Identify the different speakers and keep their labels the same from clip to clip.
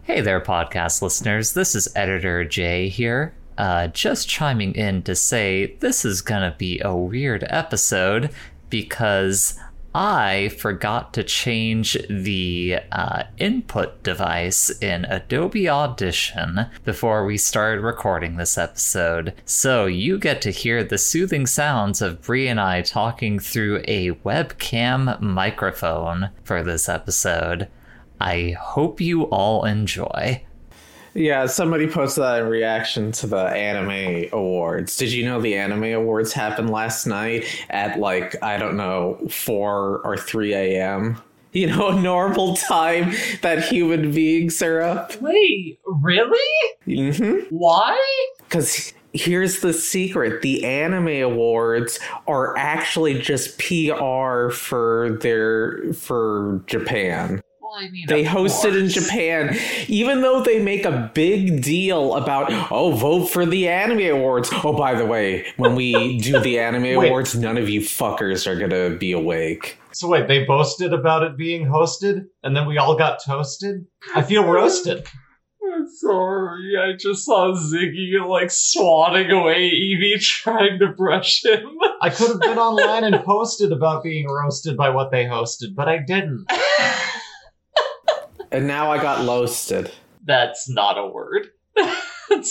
Speaker 1: Hey there, podcast listeners. This is Editor Jay here. Just chiming in to say this is gonna be a weird episode because I forgot to change the input device in Adobe Audition before we started recording this episode. So you get to hear the soothing sounds of Bree and I talking through a webcam microphone for this episode. I hope you all enjoy.
Speaker 2: Yeah, somebody posted that in reaction to the Anime Awards. Did you know the Anime Awards happened last night at, 4 or 3 a.m.? You know, a normal time that human beings are up.
Speaker 3: Wait, really?
Speaker 2: Mm-hmm.
Speaker 3: Why?
Speaker 2: Because here's the secret. The Anime Awards are actually just PR for Japan.
Speaker 3: I mean,
Speaker 2: they hosted in Japan, even though they make a big deal about, vote for the Anime Awards. Oh, by the way, when we do the Anime Awards, none of you fuckers are gonna be awake.
Speaker 4: So wait, they boasted about it being hosted, and then we all got toasted? I feel roasted.
Speaker 3: I'm sorry, I just saw Ziggy, swatting away Evie trying to brush him.
Speaker 4: I could have been online and posted about being roasted by what they hosted, but I didn't.
Speaker 2: And now I got loasted.
Speaker 3: That's not a word. At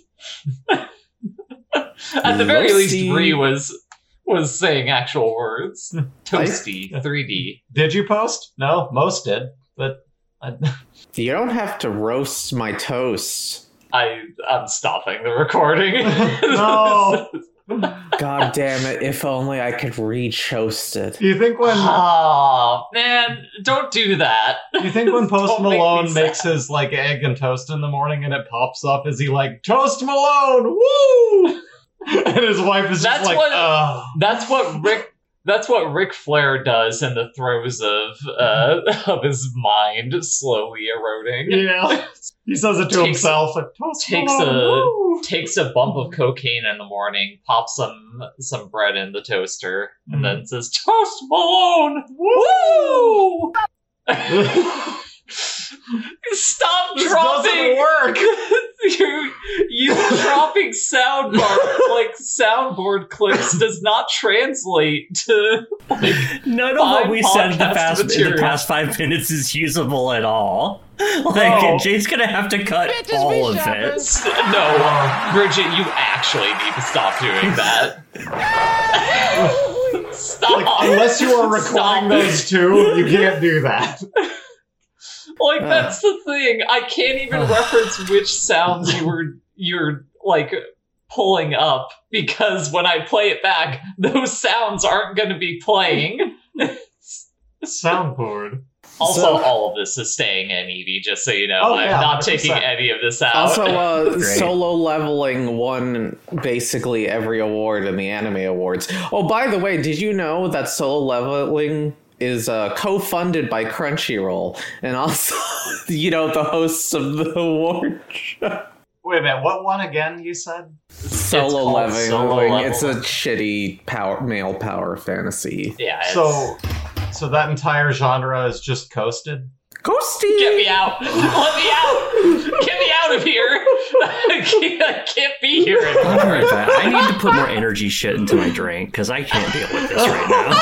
Speaker 3: the very least, Bree was saying actual words. Toasty, 3D.
Speaker 4: Did you post? No, most did. But
Speaker 2: you don't have to roast my toast.
Speaker 3: I'm stopping the recording.
Speaker 4: No.
Speaker 2: God damn it, if only I could reach hosted.
Speaker 4: Do you think when...
Speaker 3: Oh, man, don't do that.
Speaker 4: Do you think when Post Malone makes his, egg and toast in the morning and it pops up, is he like, Toast Malone, woo! And his wife is just like, ugh.
Speaker 3: That's what Ric Flair does in the throes of his mind slowly eroding.
Speaker 4: Yeah. He says it to himself.
Speaker 3: Takes a bump of cocaine in the morning, pops some bread in the toaster, and then says, Toast Malone! Woo! Stop
Speaker 4: this
Speaker 3: dropping!
Speaker 4: Doesn't work!
Speaker 3: you dropping soundboard clips does not translate to
Speaker 1: none of what we said in the past 5 minutes is usable at all. Jay's gonna have to cut all of it.
Speaker 3: No, Bridget, you actually need to stop doing that. Stop.
Speaker 4: Unless you are recording those two, you can't do that.
Speaker 3: That's the thing. I can't even reference which sounds you're pulling up, because when I play it back, those sounds aren't going to be playing.
Speaker 4: Soundboard.
Speaker 3: Also, all of this is staying in, Evie, just so you know. I'm not 100%. Taking any of this out.
Speaker 2: Also, Solo Leveling won basically every award in the Anime Awards. Oh, by the way, did you know that Solo Leveling is co-funded by Crunchyroll, and also, the hosts of the award show.
Speaker 4: Wait a minute, what one again, you said?
Speaker 2: Solo Leveling. It's a shitty male power fantasy.
Speaker 3: Yeah.
Speaker 4: So that entire genre is just coasted?
Speaker 2: Coasty!
Speaker 3: Get me out! Let me out! Get me out of here! I can't be here anymore.
Speaker 1: I need to put more energy shit into my drink, because I can't deal with this right now.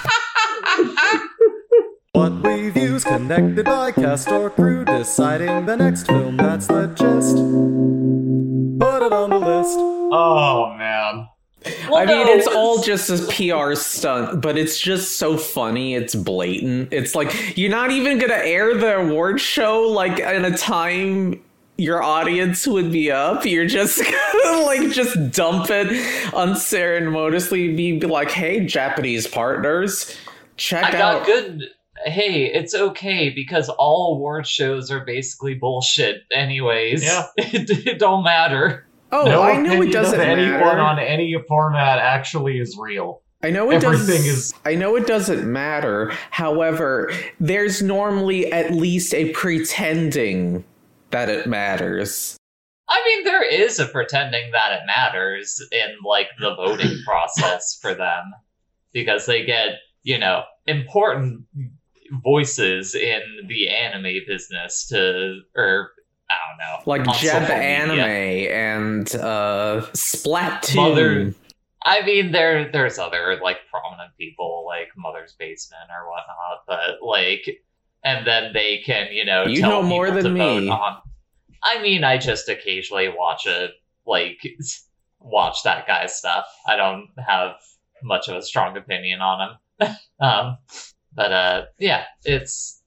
Speaker 5: What we view's connected by cast or crew, deciding the next film, that's the gist. Put it on the list.
Speaker 4: Oh, man.
Speaker 2: Well, it's all just a PR stunt, but it's just so funny. It's blatant. It's like, you're not even gonna air the award show in a time your audience would be up. You're just gonna just dump it unceremoniously, be like, hey, Japanese partners, check out.
Speaker 3: Hey, it's okay, because all award shows are basically bullshit anyways.
Speaker 4: Yeah.
Speaker 3: It don't matter.
Speaker 2: Oh,
Speaker 4: no,
Speaker 2: I know it doesn't matter.
Speaker 4: Anyone on any format actually is real.
Speaker 2: I know it doesn't matter. However, there's normally at least a pretending that it matters.
Speaker 3: I mean, there is a pretending that it matters in the voting process for them, because they get, important voices in the anime business or
Speaker 2: like
Speaker 3: on
Speaker 2: Jeb
Speaker 3: social
Speaker 2: Anime
Speaker 3: media.
Speaker 2: and Splatoon.
Speaker 3: I mean, there's other like prominent people like Mother's Basement or whatnot, but like, and then they can tell
Speaker 2: know more
Speaker 3: people
Speaker 2: than
Speaker 3: to vote
Speaker 2: me.
Speaker 3: on. I mean, I just occasionally watch that guy's stuff. I don't have much of a strong opinion on him. But yeah, it's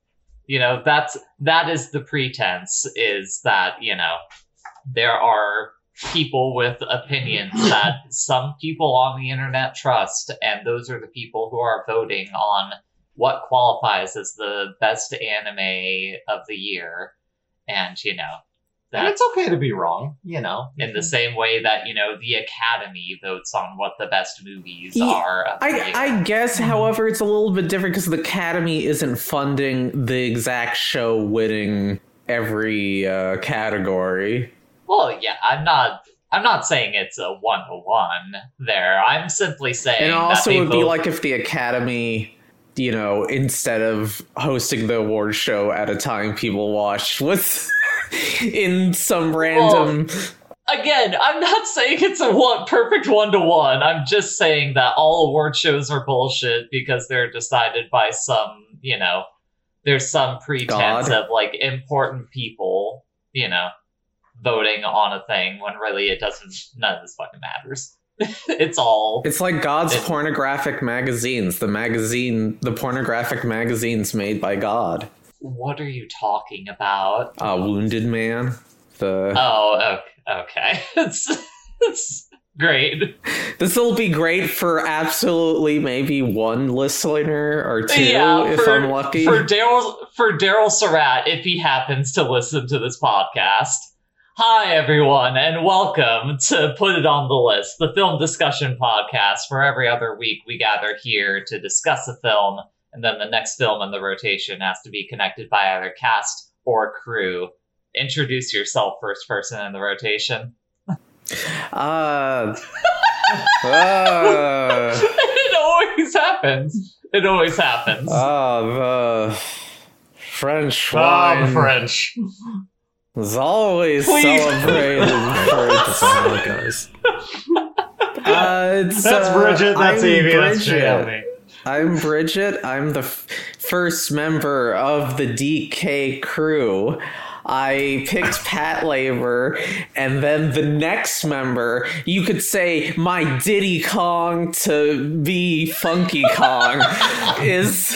Speaker 3: that is the pretense, is that there are people with opinions that some people on the internet trust, and those are the people who are voting on what qualifies as the best anime of the year. And
Speaker 4: and it's okay to be wrong,
Speaker 3: in the same way that the Academy votes on what the best movies are of the year.
Speaker 2: I guess, however, it's a little bit different because the Academy isn't funding the exact show winning every category.
Speaker 3: Well, yeah, I'm not saying it's a 1-to-1 there. I'm simply saying,
Speaker 2: and also
Speaker 3: that
Speaker 2: it would be like if the Academy, instead of hosting the award show at a time people watch, was in some random.
Speaker 3: Well, again, I'm not saying it's a perfect 1-to-1. I'm just saying that all award shows are bullshit because they're decided by some, there's some pretense of like important people, voting on a thing when really it doesn't. None of this fucking matters. It's like
Speaker 2: God's pornographic magazines. The pornographic magazines made by God.
Speaker 3: What are you talking about?
Speaker 2: Wounded Man.
Speaker 3: Oh, okay. It's great.
Speaker 2: This will be great for absolutely maybe one listener or two, if I'm lucky.
Speaker 3: For Daryl Surratt, if he happens to listen to this podcast. Hi, everyone, and welcome to Put It on the List, the film discussion podcast where every other week we gather here to discuss a film, and then the next film in the rotation has to be connected by either cast or crew. Introduce yourself, first person in the rotation.
Speaker 2: It
Speaker 3: always happens.
Speaker 2: The French wine.
Speaker 4: French.
Speaker 2: Is always celebrated for its
Speaker 5: goes.
Speaker 4: That's Bridget, that's Evie, that's Jamie.
Speaker 2: I'm Bridget. I'm the first member of the DK crew. I picked Pat Labor, and then the next member, you could say my Diddy Kong to be Funky Kong, is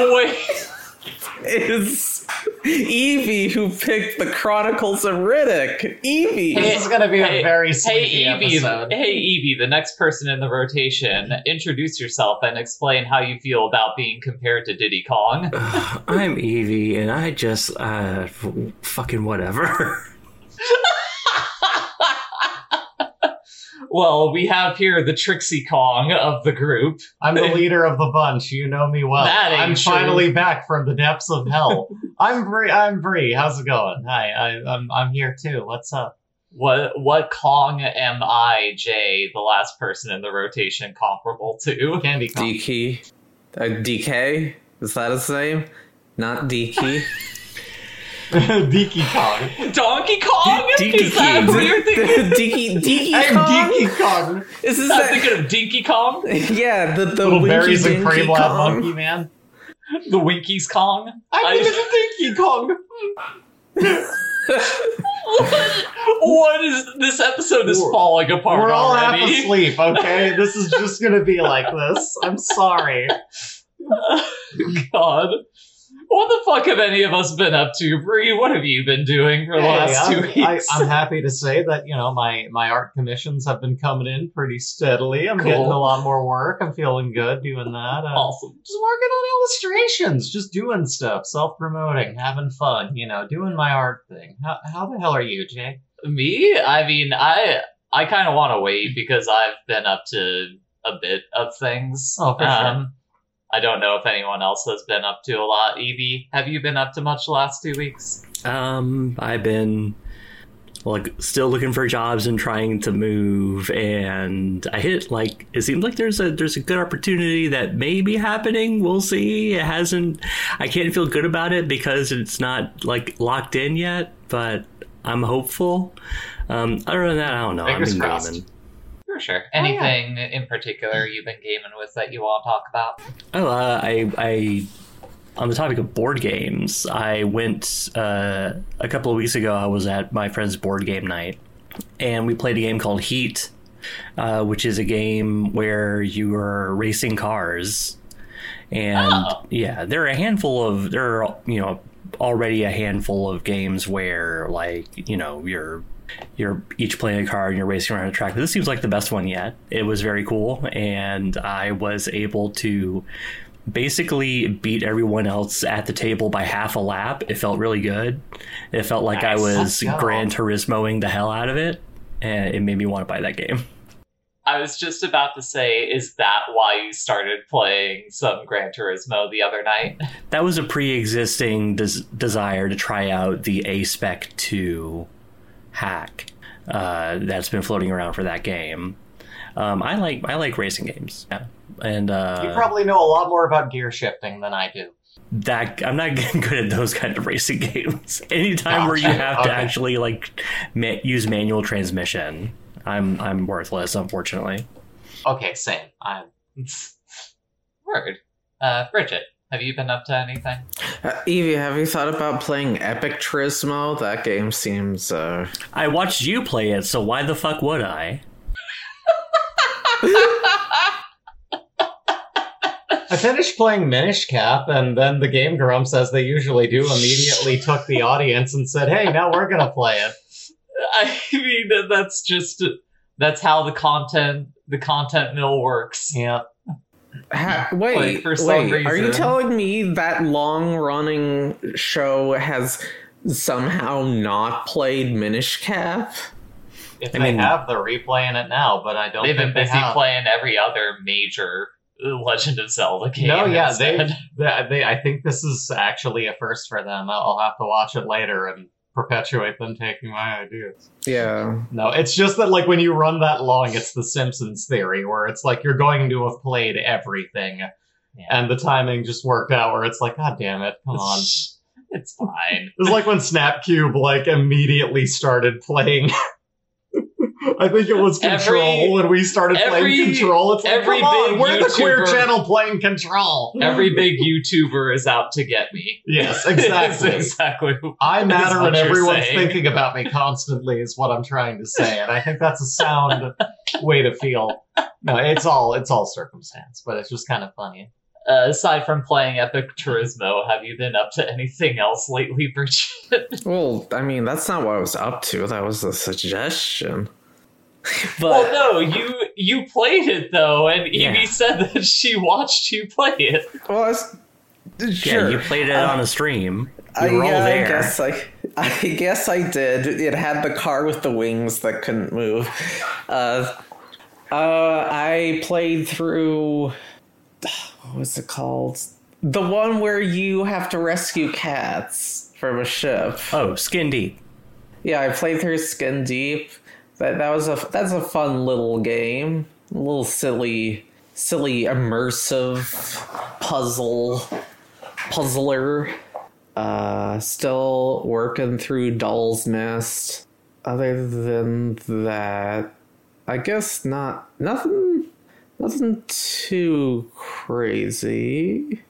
Speaker 2: Evie, who picked the Chronicles of Riddick. Evie.
Speaker 4: This is going to be a very sleepy episode.
Speaker 3: Hey, Evie, the next person in the rotation, introduce yourself and explain how you feel about being compared to Diddy Kong.
Speaker 5: I'm Evie, and I just, fucking whatever.
Speaker 3: Well, we have here the Trixie Kong of the group.
Speaker 4: I'm the leader of the bunch. You know me well. I'm finally back from the depths of hell. I'm Bree. How's it going? Hi, I'm here too. What's up?
Speaker 3: What Kong am I, Jay, the last person in the rotation, comparable to?
Speaker 4: Candy Kong.
Speaker 2: DK? DK? Is that his name? Not DK?
Speaker 4: Deaky Kong.
Speaker 3: Donkey Kong? Is that what you're thinking?
Speaker 2: Deaky
Speaker 4: I'm
Speaker 2: Kong?
Speaker 4: Deaky Kong.
Speaker 3: I'm thinking of Dinky Kong?
Speaker 2: Yeah, the
Speaker 4: little berries and cream lab
Speaker 2: Kong.
Speaker 4: monkey man.
Speaker 3: The Winkies Kong?
Speaker 4: I'm Dinky Kong.
Speaker 3: What is this episode is falling apart
Speaker 4: We're all
Speaker 3: already.
Speaker 4: half asleep, okay? This is just gonna be like this. I'm sorry.
Speaker 3: God. What the fuck have any of us been up to, Bree? What have you been doing for the last 2 weeks?
Speaker 4: I'm happy to say that, my art commissions have been coming in pretty steadily. I'm getting a lot more work. I'm feeling good doing that.
Speaker 3: Awesome.
Speaker 4: Just working on illustrations, just doing stuff, self-promoting, having fun, doing my art thing. How the hell are you, Jay?
Speaker 3: Me? I mean, I kind of want to wait because I've been up to a bit of things.
Speaker 4: Oh, for sure.
Speaker 3: I don't know if anyone else has been up to a lot. Evie, have you been up to much the last 2 weeks?
Speaker 5: I've been still looking for jobs and trying to move, and I hit it seems like there's a good opportunity that may be happening. We'll see. It hasn't. I can't feel good about it because it's not locked in yet, but I'm hopeful. Other than that, I don't know.
Speaker 4: Fingers
Speaker 5: I've been
Speaker 4: crossed.
Speaker 5: gaming.
Speaker 3: For sure. Anything in particular you've been gaming with that you want to talk about?
Speaker 5: Oh, I on the topic of board games, I went a couple of weeks ago. I was at my friend's board game night, and we played a game called Heat, which is a game where you are racing cars. And yeah, there are already a handful of games where, like, you're each playing a car and you're racing around a track. But this seems like the best one yet. It was very cool, and I was able to basically beat everyone else at the table by half a lap. It felt really good. It felt like I was Gran Turismoing the hell out of it, and it made me want to buy that game.
Speaker 3: I was just about to say, is that why you started playing some Gran Turismo the other night?
Speaker 5: That was a pre-existing desire to try out the A-Spec 2 hack that's been floating around for that game. I like racing games. Yeah. And
Speaker 4: you probably know a lot more about gear shifting than I do.
Speaker 5: That I'm not good at those kind of racing games. Anytime where you have to actually use manual transmission, I'm worthless, unfortunately.
Speaker 3: Okay, same. I'm word. Bridget, have you been up to anything?
Speaker 2: Evie, have you thought about playing Epic Turismo? That game seems
Speaker 5: I watched you play it, so why the fuck would I?
Speaker 4: I finished playing Minish Cap, and then the Game Grumps, as they usually do, immediately took the audience and said, "Hey, now we're gonna play it."
Speaker 3: I mean, that's how the content mill works.
Speaker 4: Yeah.
Speaker 2: Wait, are you telling me that long-running show has somehow not played Minish Cap?
Speaker 4: If they have, they're replaying it now, but I don't think they have.
Speaker 3: They've been busy playing every other major Legend of Zelda game.
Speaker 4: No, yeah, they. I think this is actually a first for them. I'll have to watch it later and perpetuate them taking my ideas.
Speaker 2: Yeah.
Speaker 4: No, it's just that, like, when you run that long, it's the Simpsons theory, where it's like you're going to have played everything, and the timing just worked out where it's like, God damn it, come on.
Speaker 3: It's fine.
Speaker 4: It was like when Snapcube, like, immediately started playing... I think it was Control when we started playing Control. It's like, come on, we're the queer channel playing Control.
Speaker 3: Every big YouTuber is out to get me.
Speaker 4: Yes, exactly.
Speaker 3: Exactly.
Speaker 4: I matter and everyone's thinking about me constantly is what I'm trying to say. And I think that's a sound way to feel. No, it's all circumstance, but it's just kind of funny.
Speaker 3: Aside from playing Epic Turismo, have you been up to anything else lately, Bridget?
Speaker 2: Well, I mean, that's not what I was up to. That was a suggestion.
Speaker 3: But, well, no, you played it, though, and Evie said that she watched you play it.
Speaker 2: Well, sure.
Speaker 5: Yeah, you played it on a stream. You were all there.
Speaker 2: I guess I did. It had the car with the wings that couldn't move. I played through... What was it called? The one where you have to rescue cats from a ship.
Speaker 5: Oh, Skin Deep.
Speaker 2: Yeah, I played through Skin Deep. That's a fun little game. A little silly immersive puzzler. Still working through Doll's Nest. Other than that, I guess nothing too crazy.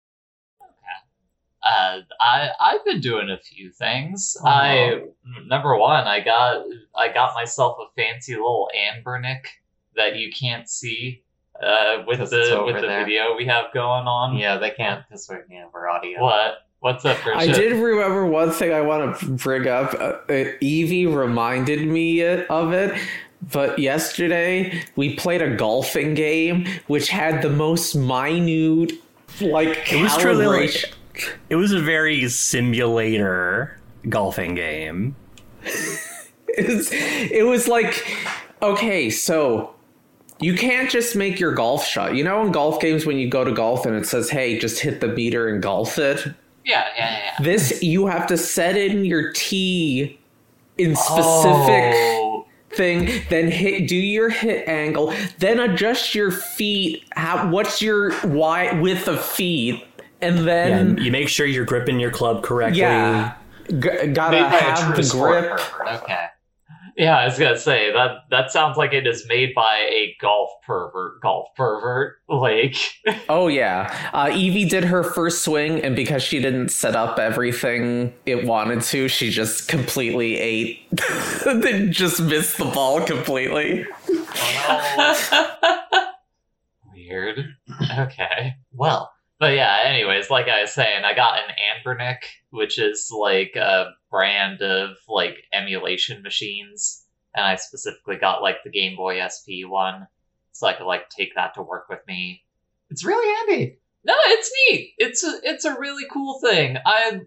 Speaker 3: I've been doing a few things. Number one, I got myself a fancy little Anbernic that you can't see with the video we have going on.
Speaker 4: Yeah, they can't because we're audio.
Speaker 3: What's up, Bridget?
Speaker 2: I did remember one thing I want to bring up. Evie reminded me of it. But yesterday, we played a golfing game which had the most minute, calibration.
Speaker 5: It was a very simulator golfing game.
Speaker 2: It was like, okay, so you can't just make your golf shot. You know in golf games when you go to golf and it says, hey, just hit the meter and golf it?
Speaker 3: Yeah.
Speaker 2: This, you have to set in your tee in specific... thing, then do your hit angle, then adjust your feet. What's your width of feet, and then
Speaker 5: you make sure you're gripping your club correctly.
Speaker 2: Yeah, gotta have the grip.
Speaker 3: Okay. Yeah, I was gonna say that sounds like it is made by a golf pervert. Like,
Speaker 2: oh yeah, Evie did her first swing, and because she didn't set up everything it wanted to, she just completely ate, then just missed the ball completely.
Speaker 3: Weird. Okay. Well, but yeah. Anyways, like I was saying, I got an Anbernic, which is like a brand of like emulation machines, and I specifically got like the Game Boy SP one, so I could like take that to work with me.
Speaker 4: It's really handy.
Speaker 3: No, it's neat. It's a really cool thing.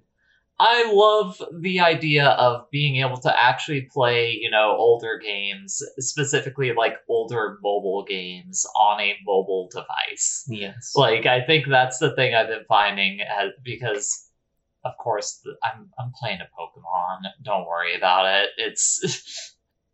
Speaker 3: I love the idea of being able to actually play, you know, older games, specifically like older mobile games on a mobile device.
Speaker 4: Yes.
Speaker 3: Like, I think that's the thing I've been finding, because of course I'm playing a Pokemon. Don't worry about it. It's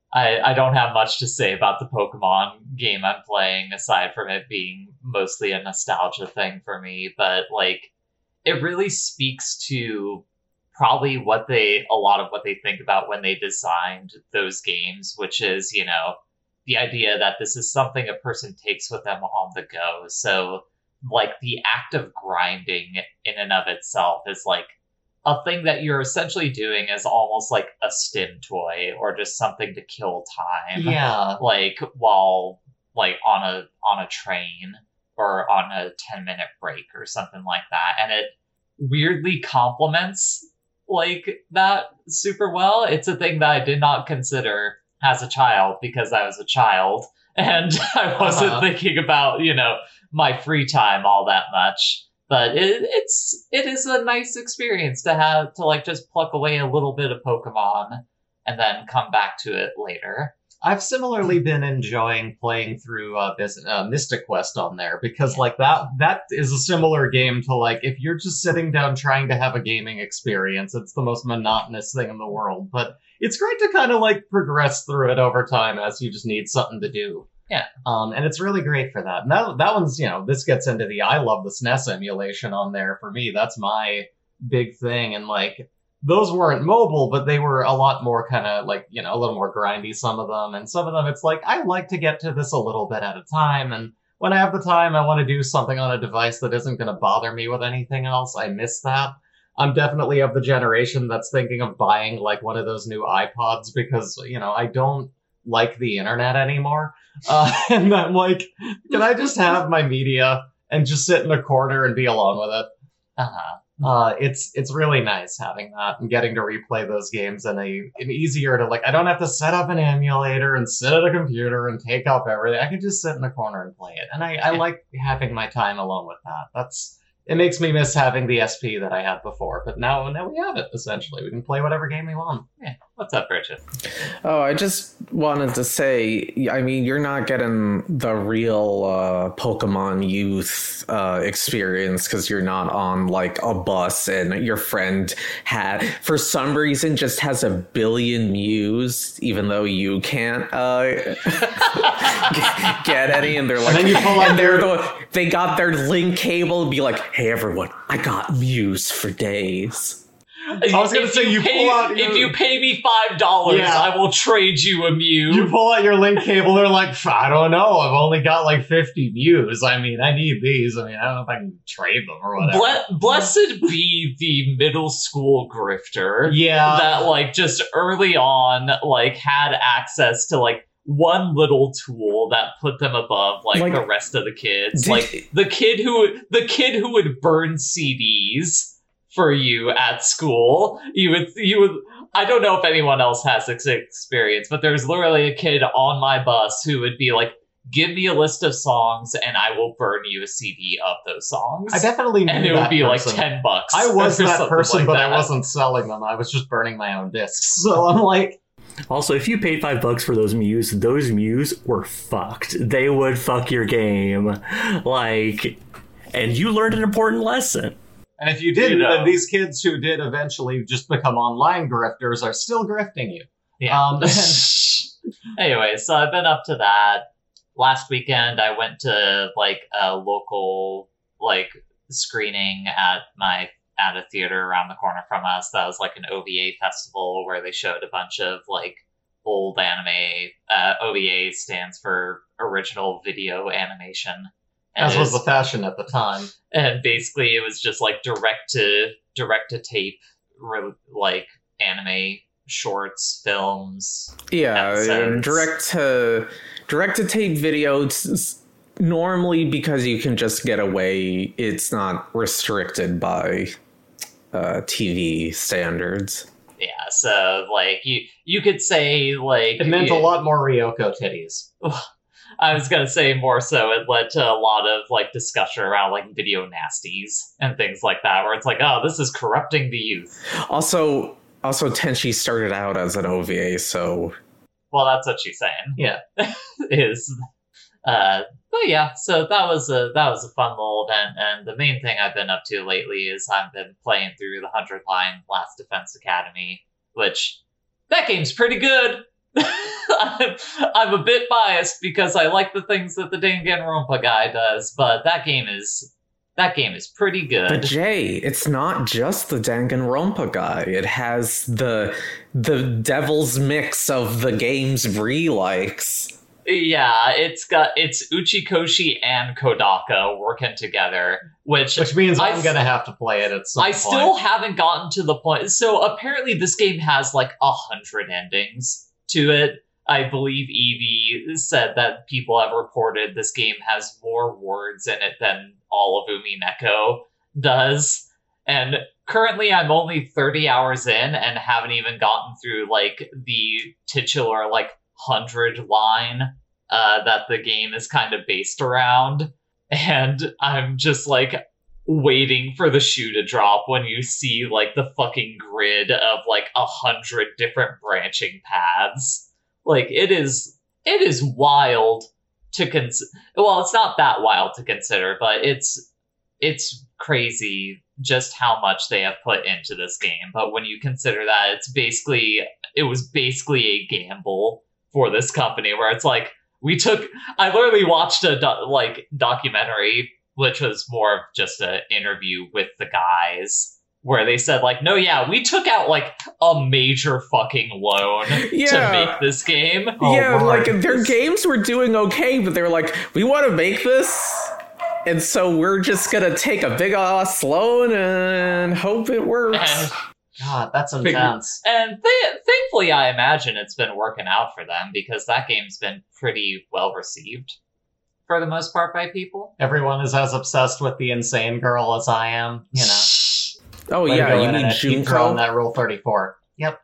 Speaker 3: I don't have much to say about the Pokemon game I'm playing aside from it being mostly a nostalgia thing for me, but like it really speaks to probably a lot of what they think about when they designed those games, which is, you know, the idea that this is something a person takes with them on the go. So like the act of grinding in and of itself is like a thing that you're essentially doing as almost like a stim toy or just something to kill time.
Speaker 4: Yeah.
Speaker 3: Like while like on a train or on a 10-minute break or something like that. And it weirdly complements like that super well. It's a thing that I did not consider as a child because I was a child and I wasn't thinking about, you know, my free time all that much. But it is a nice experience to have to like just pluck away a little bit of Pokemon and then come back to it later.
Speaker 4: I've similarly been enjoying playing through Mystic Quest on there because like that is a similar game to like if you're just sitting down trying to have a gaming experience, it's the most monotonous thing in the world. But it's great to kind of like progress through it over time as you just need something to do.
Speaker 3: Yeah.
Speaker 4: And it's really great for that. And that one's, you know, this gets into the I love the SNES emulation on there for me. That's my big thing. And like those weren't mobile, but they were a lot more kind of like, you know, a little more grindy, some of them. And some of them, it's like, I like to get to this a little bit at a time. And when I have the time, I want to do something on a device that isn't going to bother me with anything else. I miss that. I'm definitely of the generation that's thinking of buying like one of those new iPods because, you know, I don't like the internet anymore. And I'm like, can I just have my media and just sit in a corner and be alone with it? It's really nice having that and getting to replay those games in an easier to like. I don't have to set up an emulator and sit at a computer and take up everything. I can just sit in a corner and play it, and I like having my time alone with that. It makes me miss having the SP that I had before, but now we have it, essentially. We can play whatever game we want.
Speaker 3: Yeah. What's up, Bridget?
Speaker 2: Oh, I just wanted to say, I mean, you're not getting the real Pokemon youth experience because you're not on, like, a bus and your friend for some reason, just has a billion Mews, even though you can't get any, and they're like, and then you pull out they got their link cable and be like, hey, everyone, I got Mews for days.
Speaker 4: I was going to say,
Speaker 3: if you pay me $5, yeah, I will trade you a Mew.
Speaker 4: You pull out your link cable, they're like, I don't know, I've only got like 50 Mews. I mean, I need these. I mean, I don't know if I can trade them or whatever.
Speaker 3: Blessed be the middle school grifter.
Speaker 4: Yeah.
Speaker 3: That like just early on, like had access to like one little tool that put them above like the rest of the kids. Like the kid who would burn CDs for you at school. You would I don't know if anyone else has this experience, but there's literally a kid on my bus who would be like, give me a list of songs and I will burn you a CD of those songs.
Speaker 4: I definitely knew
Speaker 3: and it would be
Speaker 4: person.
Speaker 3: Like $10.
Speaker 4: I was that person, like but I wasn't selling them. I was just burning my own discs. So I'm like,
Speaker 5: also, if you paid $5 for those Mews were fucked. They would fuck your game. Like, and you learned an important lesson.
Speaker 4: And if you didn't, then these kids who did eventually just become online grifters are still grifting you.
Speaker 3: Yeah. Anyway, so I've been up to that. Last weekend, I went to like a local like screening at my at a theater around the corner from us that was like an OVA festival where they showed a bunch of like old anime. OVA stands for original video animation. And
Speaker 4: As was the fashion at the time.
Speaker 3: and basically it was just like direct to tape like anime shorts, films.
Speaker 2: Yeah,
Speaker 3: episodes.
Speaker 2: direct to tape video. Normally, because you can just get away, it's not restricted by TV standards.
Speaker 3: Yeah, so like you could say like
Speaker 4: It meant a lot more Ryoko titties.
Speaker 3: I was gonna say more so it led to a lot of like discussion around like video nasties and things like that, where it's like, oh, this is corrupting the youth.
Speaker 2: Also, Tenchi started out as an OVA, so
Speaker 3: Well, that's what she's saying.
Speaker 4: Yeah.
Speaker 3: Is but yeah, so that was a fun little event, and the main thing I've been up to lately is I've been playing through the 100 Line Last Defense Academy, which that game's pretty good. I'm a bit biased because I like the things that the Danganronpa guy does, but that game is pretty good.
Speaker 2: But Jay, it's not just the Danganronpa guy. It has the devil's mix of the games Bree likes.
Speaker 3: Yeah, it's Uchikoshi and Kodaka working together, which
Speaker 4: means
Speaker 3: I
Speaker 4: I'm gonna have to play it at some
Speaker 3: I
Speaker 4: point.
Speaker 3: still haven't gotten to the point. So apparently this game has like 100 endings to it. I believe Evie said that people have reported this game has more words in it than all of Umineko does. And currently I'm only 30 hours in and haven't even gotten through like the titular like 100 line that the game is kind of based around. And I'm just like waiting for the shoe to drop when you see like the fucking grid of like 100 different branching paths. Like it is wild to consider. Well, it's not that wild to consider, but it's crazy just how much they have put into this game. But when you consider that it was basically a gamble for this company, where it's like I literally watched a documentary, which was more of just an interview with the guys, where they said like, no, yeah, we took out like a major fucking loan to make this game.
Speaker 2: Yeah,
Speaker 4: Lord.
Speaker 2: like their games were doing okay, but they're like, we want to make this, and so we're just gonna take a big ass loan and hope it works.
Speaker 4: God, that's intense.
Speaker 3: And thankfully, I imagine it's been working out for them, because that game's been pretty well received for the most part by people.
Speaker 4: Everyone is as obsessed with the insane girl as I am, you know.
Speaker 2: Oh
Speaker 4: Way to
Speaker 2: yeah,
Speaker 4: go,
Speaker 2: you mean
Speaker 4: Internet. Keep throwing
Speaker 2: Junko?
Speaker 4: that Rule 34. Yep.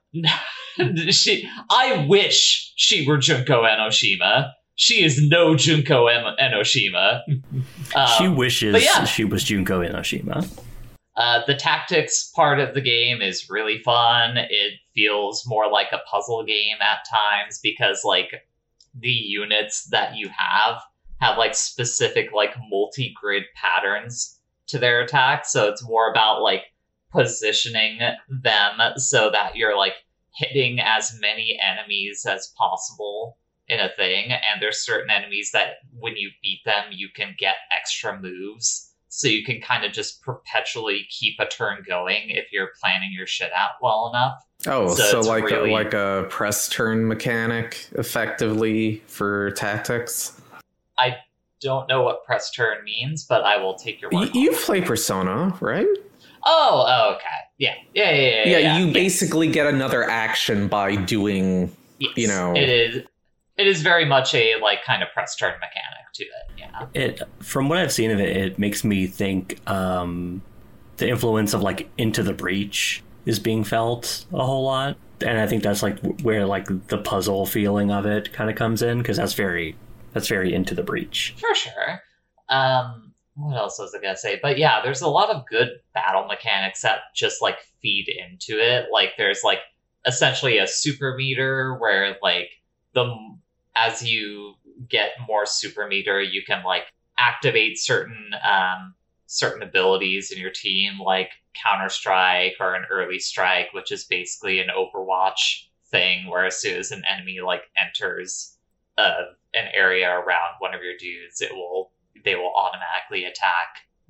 Speaker 3: I wish she were Junko Enoshima. She is no Junko Enoshima.
Speaker 5: She wishes
Speaker 3: but yeah.
Speaker 5: she was Junko Enoshima.
Speaker 3: The tactics part of the game is really fun. It feels more like a puzzle game at times, because like the units that you have like specific like multi-grid patterns to their attack. So it's more about like positioning them so that you're like hitting as many enemies as possible in a thing. And there's certain enemies that when you beat them, you can get extra moves. So you can kind of just perpetually keep a turn going if you're planning your shit out well enough.
Speaker 2: Oh,
Speaker 3: So
Speaker 2: so
Speaker 3: it's
Speaker 2: like
Speaker 3: really-
Speaker 2: like a press turn mechanic, effectively, for tactics.
Speaker 3: I don't know what press turn means, but I will take your word.
Speaker 2: You play Persona, right?
Speaker 3: Oh, okay. Yeah.
Speaker 2: You basically get another action by doing.
Speaker 3: Yes.
Speaker 2: you know-
Speaker 3: it is very much a like kind of press turn mechanic to it. Yeah.
Speaker 5: From what I've seen of it, it makes me think the influence of like Into the Breach is being felt a whole lot, and I think that's like where like the puzzle feeling of it kind of comes in, because that's very Into the Breach.
Speaker 3: For sure. What else was I gonna say? But yeah, there's a lot of good battle mechanics that just like feed into it. Like there's like essentially a super meter where like as you get more super meter, you can like activate certain abilities in your team, like Counter Strike or an Early Strike, which is basically an Overwatch thing, where as soon as an enemy like enters an area around one of your dudes, they will automatically attack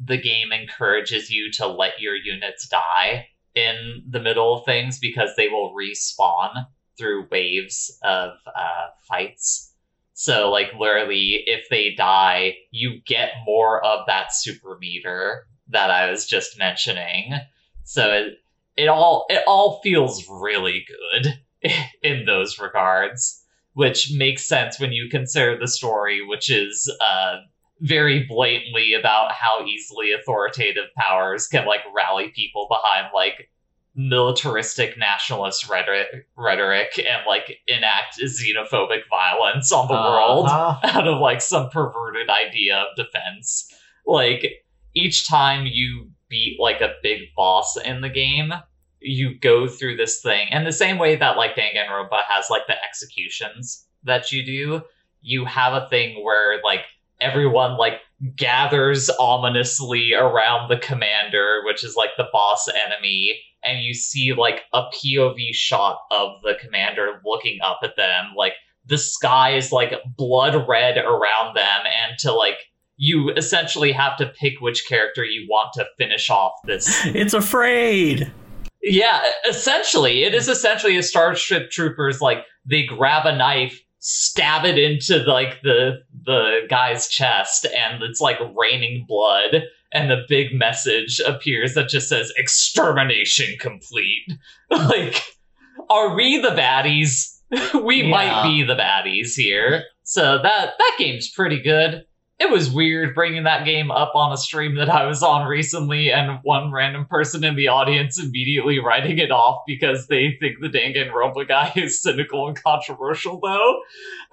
Speaker 3: the game encourages you to let your units die in the middle of things because they will respawn through waves of fights. So, like, literally, if they die, you get more of that super meter that I was just mentioning. So it all feels really good in those regards, which makes sense when you consider the story, which is very blatantly about how easily authoritative powers can, like, rally people behind, like, militaristic nationalist rhetoric and, like, enact xenophobic violence on the world out of, like, some perverted idea of defense. Like, each time you beat, like, a big boss in the game, you go through this thing. And the same way that, like, Danganronpa has, like, the executions that you do, you have a thing where, like, everyone, like, gathers ominously around the commander, which is, like, the boss enemy, and you see, like, a POV shot of the commander looking up at them. Like, the sky is, like, blood red around them, and to, like, you essentially have to pick which character you want to finish off this.
Speaker 5: It's afraid!
Speaker 3: Yeah, essentially. It is essentially a Starship Troopers, like, they grab a knife, stab it into, like, the guy's chest, and it's, like, raining blood, and the big message appears that just says, "Extermination complete." Like, are we the baddies? We might be the baddies here. So that game's pretty good. It was weird bringing that game up on a stream that I was on recently, and one random person in the audience immediately writing it off because they think the Danganronpa guy is cynical and controversial, though.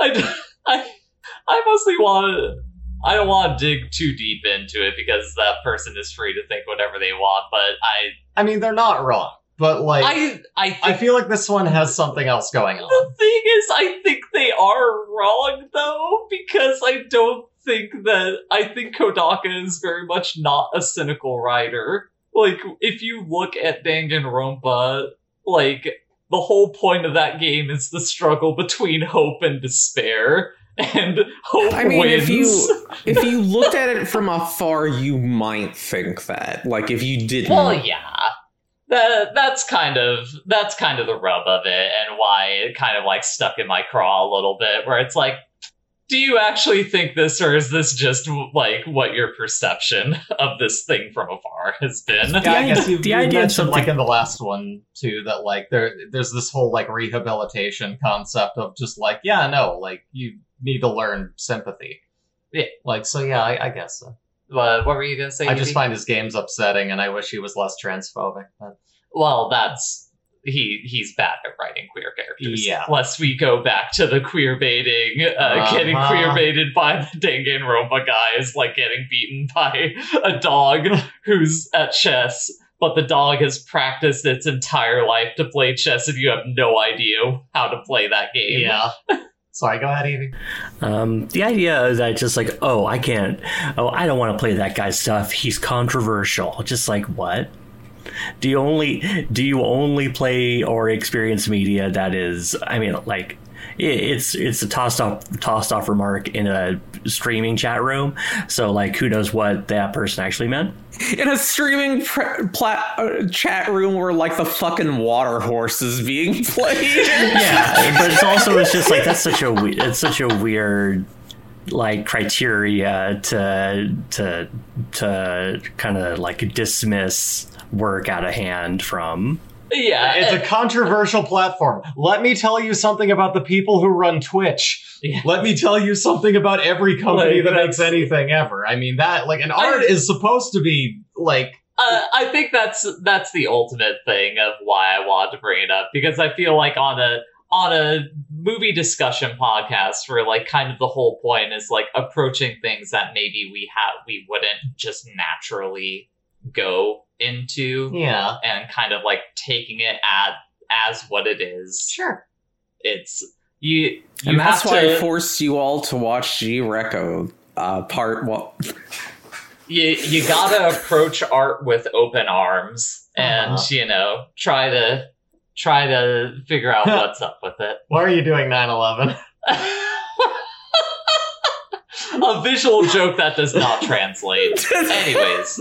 Speaker 3: I mostly I don't want to dig too deep into it because that person is free to think whatever they want, but
Speaker 4: I mean, they're not wrong, but, like, I feel like this one has something else going on.
Speaker 3: The thing is, I think they are wrong, though, because I think Kodaka is very much not a cynical writer. Like, if you look at Danganronpa, like, the whole point of that game is the struggle between hope and despair. And hope wins.
Speaker 2: if you looked at it from afar, you might think that. Like, if you didn't.
Speaker 3: Well, yeah. That's kind of the rub of it, and why it kind of, like, stuck in my craw a little bit, where it's like, do you actually think this, or is this just, like, what your perception of this thing from afar has been?
Speaker 4: Yeah, I guess you mentioned, like, in the last one, too, that, like, there's this whole, like, rehabilitation concept of just, like, yeah, no, like, you need to learn sympathy.
Speaker 3: Yeah.
Speaker 4: Like, so yeah, I guess so.
Speaker 3: What were you gonna say?
Speaker 4: I just find his games upsetting, and I wish he was less transphobic. But...
Speaker 3: Well, he's bad at writing queer characters.
Speaker 4: Yeah.
Speaker 3: Lest we go back to the queer baiting, getting queer baited by the Danganronpa guy is like getting beaten by a dog who's at chess, but the dog has practiced its entire life to play chess, and you have no idea how to play that game.
Speaker 4: Yeah. Sorry, go ahead, Evie.
Speaker 5: The idea is that just like, I don't want to play that guy's stuff. He's controversial. Just like, what? Do you only play or experience media that is, I mean, like, it's a tossed off remark in a streaming chat room. So, like, who knows what that person actually meant?
Speaker 2: In a streaming chat room where, like, the fucking water horse is being played.
Speaker 5: Yeah, but it's just like, that's such a weird, like, criteria to kind of, like, dismiss work out of hand from.
Speaker 3: Yeah,
Speaker 4: it's a controversial platform. Let me tell you something about the people who run Twitch. Yeah. Let me tell you something about every company that makes anything ever. I mean, that, like, an art is supposed to be, like...
Speaker 3: I think that's the ultimate thing of why I wanted to bring it up, because I feel like on a movie discussion podcast where, like, kind of the whole point is, like, approaching things that maybe we wouldn't just naturally go into, and kind of, like, taking it as what it is.
Speaker 4: Sure.
Speaker 3: It's you
Speaker 2: and that's why I forced you all to watch G-Reco part one.
Speaker 3: You gotta approach art with open arms, and try to figure out what's up with it.
Speaker 4: Why are you doing 9/11?
Speaker 3: A visual joke that does not translate. Anyways.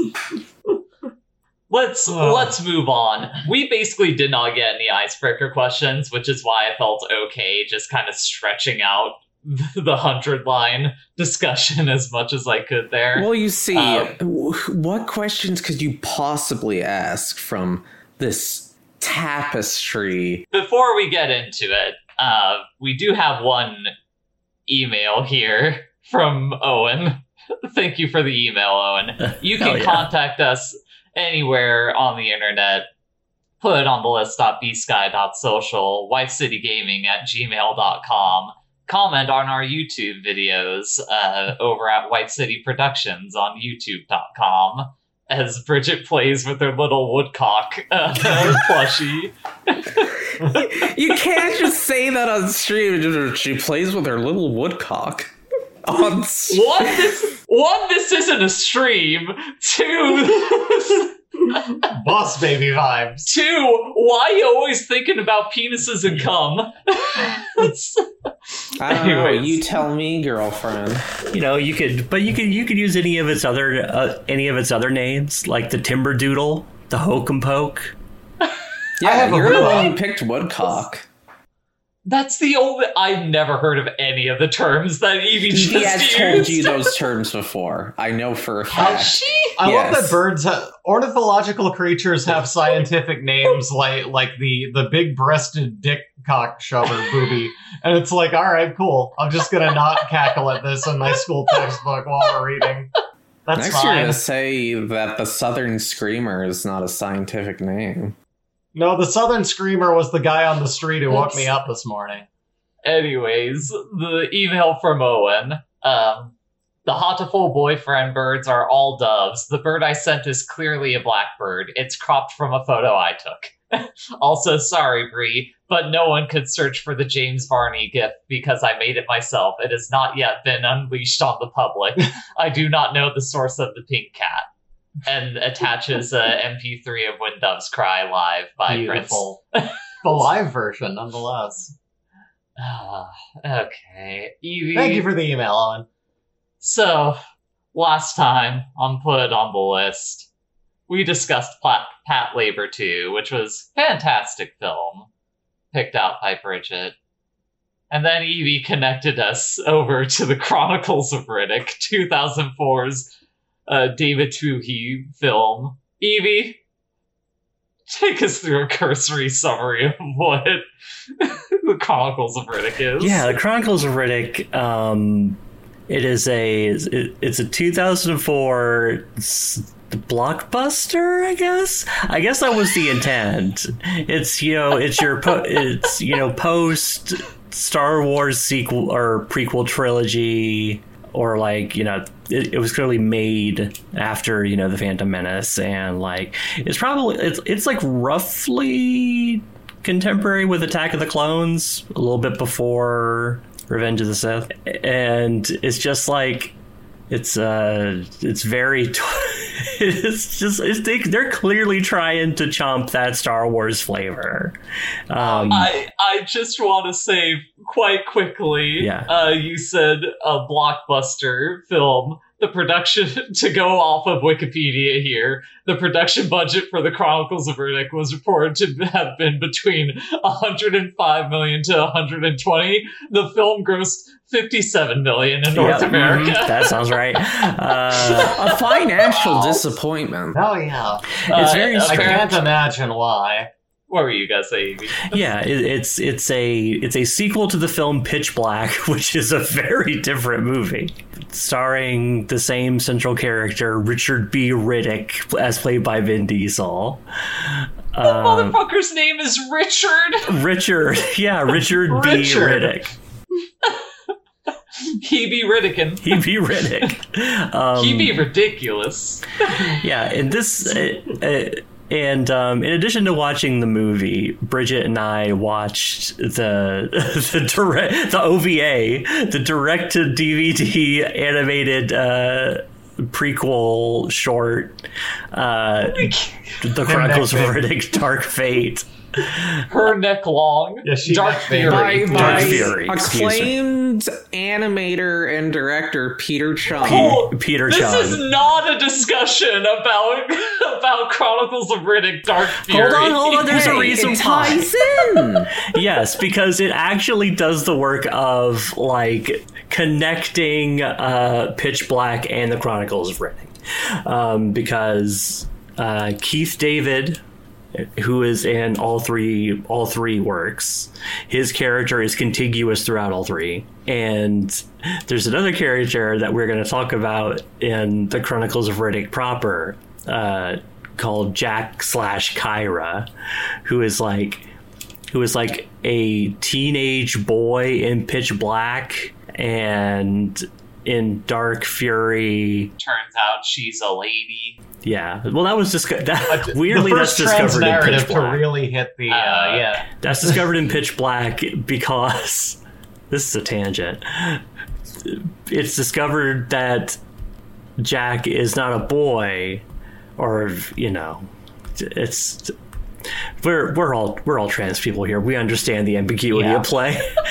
Speaker 3: Let's move on. We basically did not get any icebreaker questions, which is why I felt okay just kind of stretching out the 100-line discussion as much as I could there.
Speaker 2: Well, you see, what questions could you possibly ask from this tapestry?
Speaker 3: Before we get into it, we do have one email here from Owen. Thank you for the email, Owen. You can contact us anywhere on the internet. Put it on the list.bsky.social, whitecitygaming@gmail.com. Comment on our YouTube videos over at White City Productions on youtube.com as Bridget plays with her little woodcock plushie.
Speaker 2: You can't just say that on stream. She plays with her little woodcock. On
Speaker 3: One, this isn't a stream. Two...
Speaker 4: Boss baby vibes.
Speaker 3: Two, why are you always thinking about penises and cum?
Speaker 2: I don't know. You tell me, girlfriend.
Speaker 5: You know, you could use any of its other names, like the Timber Doodle, the Hoke and Poke.
Speaker 2: Yeah, you're the one who picked woodcock.
Speaker 3: That's the only... I've never heard of any of the terms that Evie just
Speaker 2: He has
Speaker 3: used.
Speaker 2: told you those terms before. I know for a fact.
Speaker 4: I love that birds, ornithological creatures have scientific names like the big-breasted dick cock shover booby. And it's like, all right, cool. I'm just going to not cackle at this in my school textbook while we're reading. That's
Speaker 2: Next
Speaker 4: fine.
Speaker 2: you're going to say that the Southern Screamer is not a scientific name.
Speaker 4: No, the Southern Screamer was the guy on the street who woke me up this morning.
Speaker 3: Anyways, the email from Owen. The Hatoful boyfriend birds are all doves. The bird I sent is clearly a blackbird. It's cropped from a photo I took. Also, sorry, Bree, but no one could search for the James Varney GIF because I made it myself. It has not yet been unleashed on the public. I do not know the source of the pink cat. And attaches a MP3 of When Doves Cry live by
Speaker 4: Beautiful. The live version, nonetheless.
Speaker 3: Okay. Evie.
Speaker 4: Thank you for the email, Owen.
Speaker 3: So, last time on Put It on the List, we discussed Pat Labor 2, which was a fantastic film, picked out by Bridget. And then Evie connected us over to the Chronicles of Riddick, 2004's David Twohy film. Evie, take us through a cursory summary of what the Chronicles of Riddick is.
Speaker 5: Yeah, the Chronicles of Riddick. It's a 2004 blockbuster, I guess. I guess that was the intent. It's post Star Wars sequel or prequel trilogy. Or it was clearly made after the Phantom Menace, and it's like roughly contemporary with Attack of the Clones, a little bit before Revenge of the Sith, and it's just like it's very they're clearly trying to chomp that Star Wars flavor.
Speaker 3: I just want to say quite quickly, you said a blockbuster film. The production, to go off of Wikipedia here, the production budget for the Chronicles of Riddick was reported to have been between $105 million to $120. The film grossed $57 million in North America.
Speaker 5: That sounds right.
Speaker 2: A financial disappointment.
Speaker 4: Oh yeah,
Speaker 5: it's very
Speaker 4: I
Speaker 5: strange.
Speaker 4: can't imagine why.
Speaker 3: What were you guys saying?
Speaker 5: Yeah, it's a sequel to the film Pitch Black, which is a very different movie, starring the same central character, Richard B. Riddick, as played by Vin Diesel.
Speaker 3: The motherfucker's name is Richard.
Speaker 5: Richard B. Riddick.
Speaker 3: He be Riddick.
Speaker 5: He be Riddick.
Speaker 3: He be ridiculous.
Speaker 5: Yeah, and this. And in addition to watching the movie, Bridget and I watched the OVA, the direct-to-DVD animated prequel short, The Chronicles of Riddick: Dark Fate.
Speaker 3: her neck long.
Speaker 4: Yeah, she
Speaker 3: Dark
Speaker 4: neck
Speaker 3: Fury.
Speaker 4: big.
Speaker 2: By
Speaker 5: Fury, excuse me.
Speaker 2: acclaimed animator and director Peter Chung.
Speaker 5: Peter
Speaker 3: This
Speaker 5: Chung.
Speaker 3: is not a discussion about Chronicles of Riddick Dark Fury.
Speaker 5: Hold on. There's a reason
Speaker 2: it
Speaker 5: why.
Speaker 2: ties in.
Speaker 5: Yes, because it actually does the work of like connecting Pitch Black and the Chronicles of Riddick, because Keith David, who is in all three works, his character is contiguous throughout all three. And there's another character that we're going to talk about in the Chronicles of Riddick proper, called Jack/Kyra, who is like a teenage boy in Pitch Black, and in Dark Fury.
Speaker 3: Turns out she's a lady.
Speaker 5: Yeah, well, that was just weirdly
Speaker 4: the
Speaker 5: that's
Speaker 4: first trans
Speaker 5: discovered in
Speaker 4: narrative
Speaker 5: Pitch
Speaker 4: to
Speaker 5: Black.
Speaker 4: really hit the yeah.
Speaker 5: That's discovered in Pitch Black because this is a tangent. It's discovered that Jack is not a boy, or it's we're all trans people here. We understand the ambiguity of play.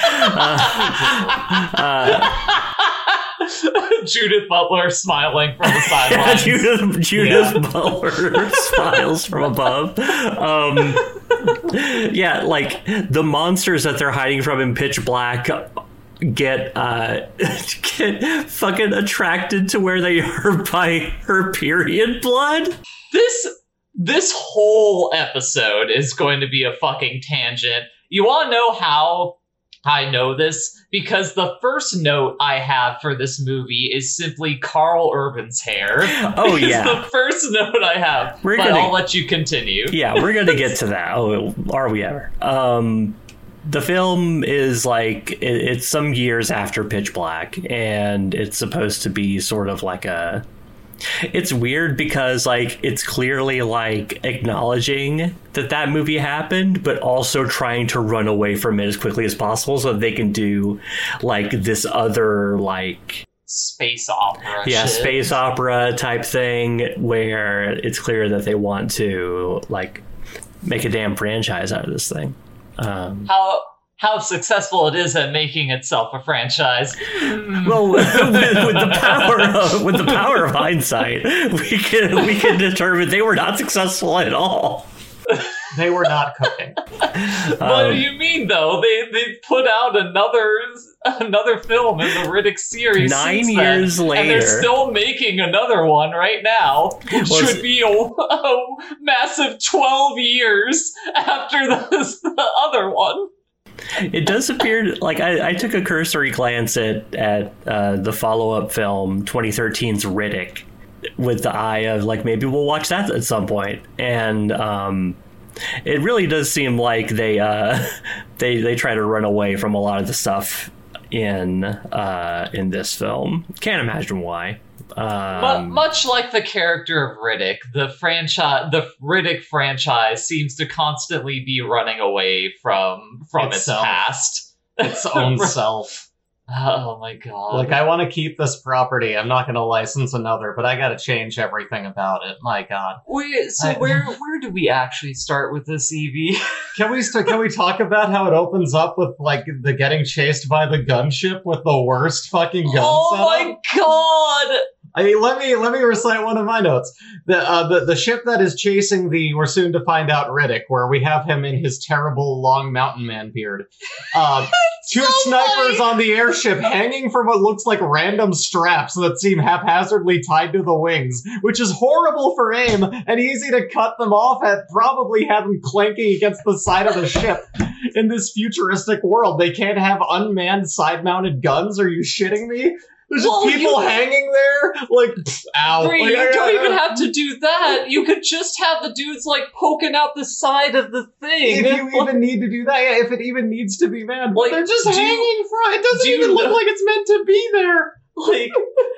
Speaker 3: Judith Butler smiling from the sidelines.
Speaker 5: Judith Butler smiles from above. Yeah, like the monsters that they're hiding from in Pitch Black get fucking attracted to where they are by her period blood.
Speaker 3: This whole episode is going to be a fucking tangent. You want to know how I know this? Because the first note I have for this movie is simply Carl Urban's hair.
Speaker 5: Oh,
Speaker 3: It's
Speaker 5: yeah.
Speaker 3: the first note I have. I'll let you continue.
Speaker 5: Yeah, we're going to get to that. Oh, are we ever? The film is like, it's some years after Pitch Black, and it's supposed to be sort of like a... It's weird because like it's clearly like acknowledging that movie happened, but also trying to run away from it as quickly as possible so that they can do like this other like
Speaker 3: Space opera shit.
Speaker 5: space opera type thing where it's clear that they want to like make a damn franchise out of this thing.
Speaker 3: How successful it is at making itself a franchise.
Speaker 5: Well, with the power of hindsight, we can determine they were not successful at all.
Speaker 4: They were not cooking.
Speaker 3: What do you mean, though? They put out another film in the Riddick series
Speaker 5: 9
Speaker 3: since
Speaker 5: years
Speaker 3: then,
Speaker 5: later.
Speaker 3: and they're still making another one right now, which should be a massive 12 years after the other one.
Speaker 5: It does appear like I took a cursory glance at the follow-up film 2013's Riddick with the eye of like maybe we'll watch that at some point, and it really does seem like they try to run away from a lot of the stuff in this film. Can't imagine why.
Speaker 3: But much like the character of Riddick, the Riddick franchise seems to constantly be running away from its
Speaker 4: Itself.
Speaker 3: past.
Speaker 4: Its own self.
Speaker 3: Oh my god.
Speaker 4: Like, I want to keep this property. I'm not going to license another, but I got to change everything about it. My god.
Speaker 3: Wait, so where do we actually start with this, Evie?
Speaker 4: Can we talk about how it opens up with, like, the getting chased by the gunship with the worst fucking gun
Speaker 3: Oh
Speaker 4: setup?
Speaker 3: my god!
Speaker 4: I mean, let me recite one of my notes. The ship that is chasing we're soon to find out Riddick, where we have him in his terrible long mountain man beard. Two snipers on the airship hanging from what looks like random straps that seem haphazardly tied to the wings, which is horrible for aim and easy to cut them off at probably have them clanking against the side of the ship. In this futuristic world, they can't have unmanned side-mounted guns? Are you shitting me? There's just people hanging there, like, ow.
Speaker 3: Bree, you don't even have to do that. You could just have the dudes, like, poking out the side of the thing.
Speaker 4: If you even need to do that, yeah, if it even needs to be manned. But
Speaker 3: Like,
Speaker 4: they're just hanging from it. Doesn't even look like it's meant to be there.
Speaker 3: Like,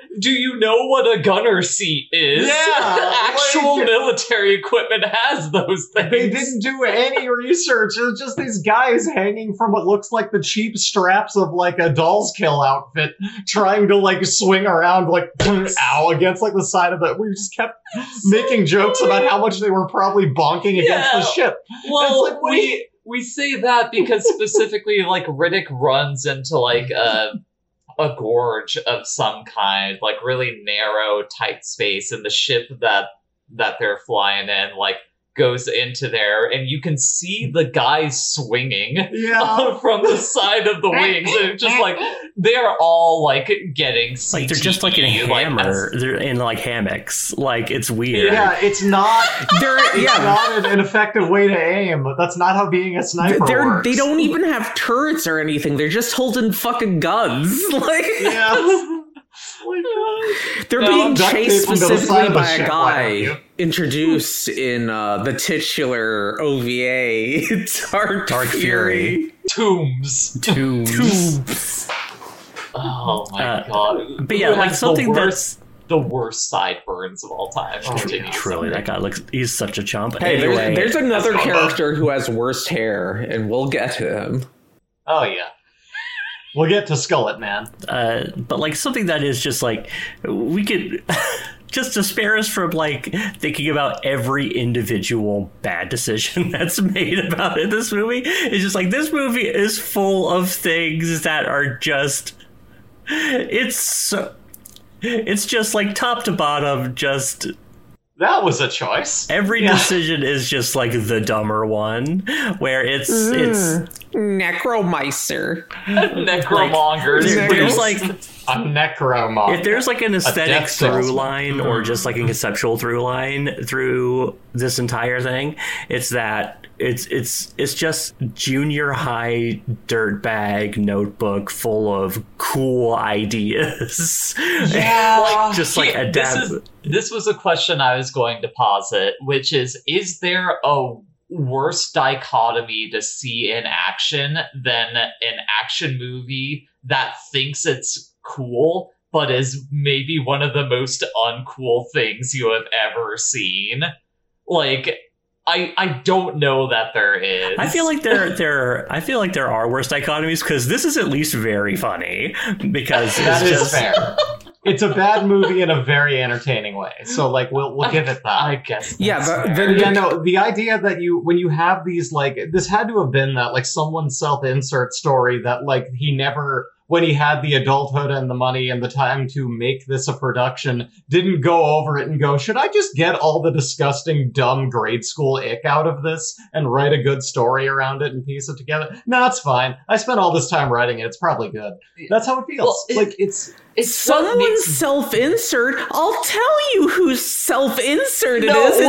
Speaker 3: do you know what a gunner seat is?
Speaker 4: Yeah,
Speaker 3: Actual
Speaker 4: like-
Speaker 3: military equipment has those things.
Speaker 4: They didn't do any research. It was just these guys hanging from what looks like the cheap straps of like a Doll's Kill outfit, trying to like swing around like ow against like the side of the. We just kept making jokes about how much they were probably bonking against the ship.
Speaker 3: Well,
Speaker 4: It's like,
Speaker 3: we say that because specifically, like, Riddick runs into like a gorge of some kind, like really narrow, tight space, and the ship that they're flying in, like, goes into there, and you can see the guys swinging from the side of the wings, and it's just like they're all like getting CTE,
Speaker 5: Like they're just like in a hammer. They're in like hammocks. Like it's weird.
Speaker 4: Yeah, it's not. Not an effective way to aim. That's not how being a sniper works.
Speaker 2: They don't even have turrets or anything. They're just holding fucking guns. Like, they're being chased specifically by a guy introduced in the titular OVA, Dark Fury.
Speaker 3: Tombs. Oh my god!
Speaker 5: But yeah, like something that's
Speaker 3: the worst sideburns of all time.
Speaker 5: Truly, that guy looks—he's such a chump.
Speaker 2: Hey,
Speaker 5: anyway,
Speaker 2: there's another character who has worst hair, and we'll get to him.
Speaker 4: Oh yeah. We'll get to Skullet, man.
Speaker 5: But like something that is just like we could just to spare us from like thinking about every individual bad decision that's made about it. This movie is just like this movie is full of things that are just it's just like top to bottom just.
Speaker 4: That was a choice.
Speaker 5: Every decision is just like the dumber one, where it's
Speaker 2: Necromancer.
Speaker 3: Necromongers.
Speaker 5: There's like
Speaker 4: a necromonger.
Speaker 5: If there's like an aesthetic through line or just like a conceptual through line through this entire thing, it's that it's just junior high dirtbag notebook full of cool ideas.
Speaker 3: Yeah,
Speaker 5: just like adapt.
Speaker 3: This was a question I was going to posit, which is there a worse dichotomy to see in action than an action movie that thinks it's cool, but is maybe one of the most uncool things you have ever seen? Like, I don't know that there is.
Speaker 5: I feel like there are worse dichotomies because this is at least very funny because
Speaker 4: that is fair. It's a bad movie in a very entertaining way. So like we'll give it that.
Speaker 3: I guess.
Speaker 4: The idea that when you have these like this had to have been that like someone's self-insert story that like he never when he had the adulthood and the money and the time to make this a production, didn't go over it and go, should I just get all the disgusting, dumb grade school ick out of this and write a good story around it and piece it together? No, it's fine. I spent all this time writing it. It's probably good. That's how it feels.
Speaker 3: Well,
Speaker 4: it's
Speaker 2: someone's self-insert. I'll tell you whose self-insert it is.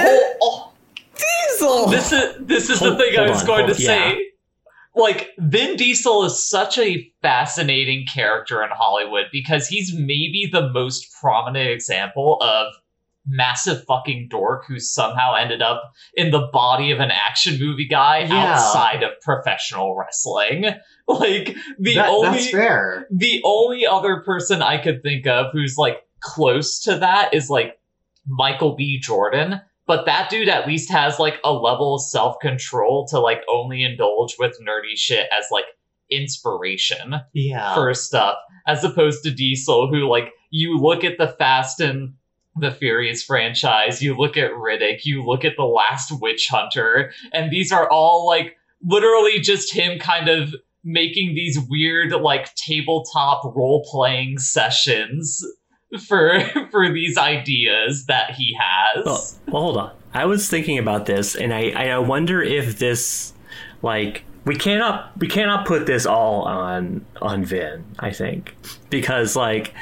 Speaker 2: Diesel.
Speaker 3: This is the thing I was going to say. Like, Vin Diesel is such a fascinating character in Hollywood because he's maybe the most prominent example of massive fucking dork who somehow ended up in the body of an action movie guy outside of professional wrestling. Like,
Speaker 4: that's fair.
Speaker 3: The only other person I could think of who's, like, close to that is, like, Michael B. Jordan. But that dude at least has, like, a level of self-control to, like, only indulge with nerdy shit as, like, inspiration for stuff. As opposed to Diesel, who, like, you look at the Fast and the Furious franchise, you look at Riddick, you look at The Last Witch Hunter, and these are all, like, literally just him kind of making these weird, like, tabletop role-playing sessions for these ideas that he has.
Speaker 5: Well, hold on. I was thinking about this, and I wonder if this, like, we cannot put this all on Vin. I think because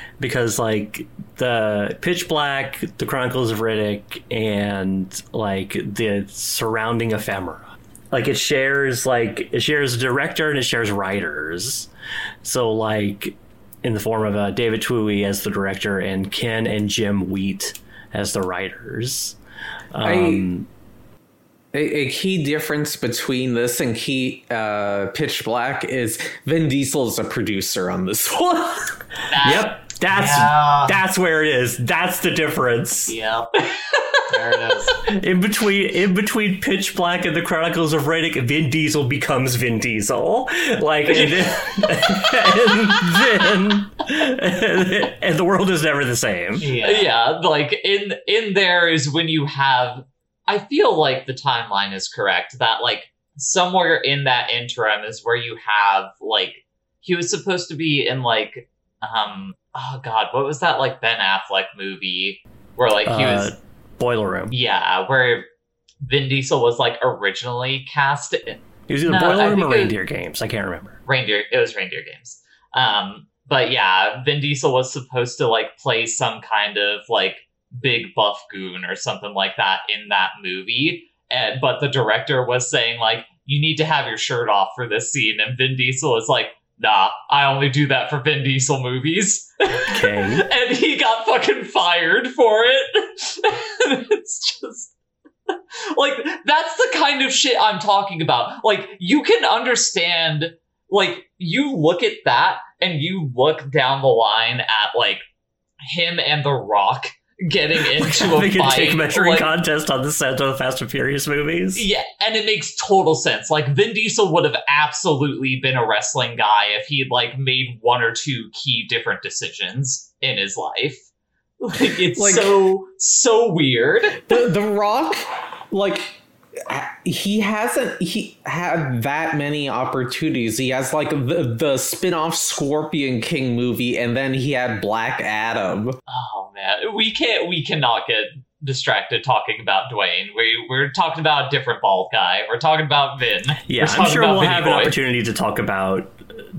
Speaker 5: the Pitch Black, the Chronicles of Riddick, and like the surrounding ephemera, like it shares a director and it shares writers. So like, in the form of David Twooey as the director and Ken and Jim Wheat as the writers.
Speaker 2: A key difference between this and Pitch Black is Vin Diesel is a producer on this one.
Speaker 5: That's where it is. That's the difference.
Speaker 4: Yep. There it is.
Speaker 5: In between Pitch Black and the Chronicles of Riddick, Vin Diesel becomes Vin Diesel. Like, and the world is never the same.
Speaker 3: Yeah, like in there is when you have. I feel like the timeline is correct. That like somewhere in that interim is where you have like he was supposed to be in like oh god, what was that like Ben Affleck movie where like he was.
Speaker 5: Boiler Room.
Speaker 3: Yeah, where Vin Diesel was like originally cast.
Speaker 5: He was either Boiler Room or Reindeer Games. I can't remember.
Speaker 3: It was Reindeer Games. But yeah, Vin Diesel was supposed to like play some kind of like big buff goon or something like that in that movie. But the director was saying like, you need to have your shirt off for this scene. And Vin Diesel is like, nah, I only do that for Vin Diesel movies.
Speaker 5: Okay.
Speaker 3: And he got fucking fired for it. It's just like that's the kind of shit I'm talking about. Like you can understand, like you look at that and you look down the line at like him and The Rock getting into a fight,
Speaker 5: take measuring contest on the set of the Fast and Furious movies.
Speaker 3: Yeah, and it makes total sense. Like Vin Diesel would have absolutely been a wrestling guy if he'd like made one or two key different decisions in his life. Like it's like, so weird.
Speaker 2: The Rock, like he hasn't had that many opportunities. He has like the spin-off Scorpion King movie, and then he had Black Adam.
Speaker 3: Oh man, we cannot get distracted talking about Dwayne. We're talking about a different bald guy. We're talking about Vin.
Speaker 5: Yeah, I'm sure we'll have an opportunity to talk about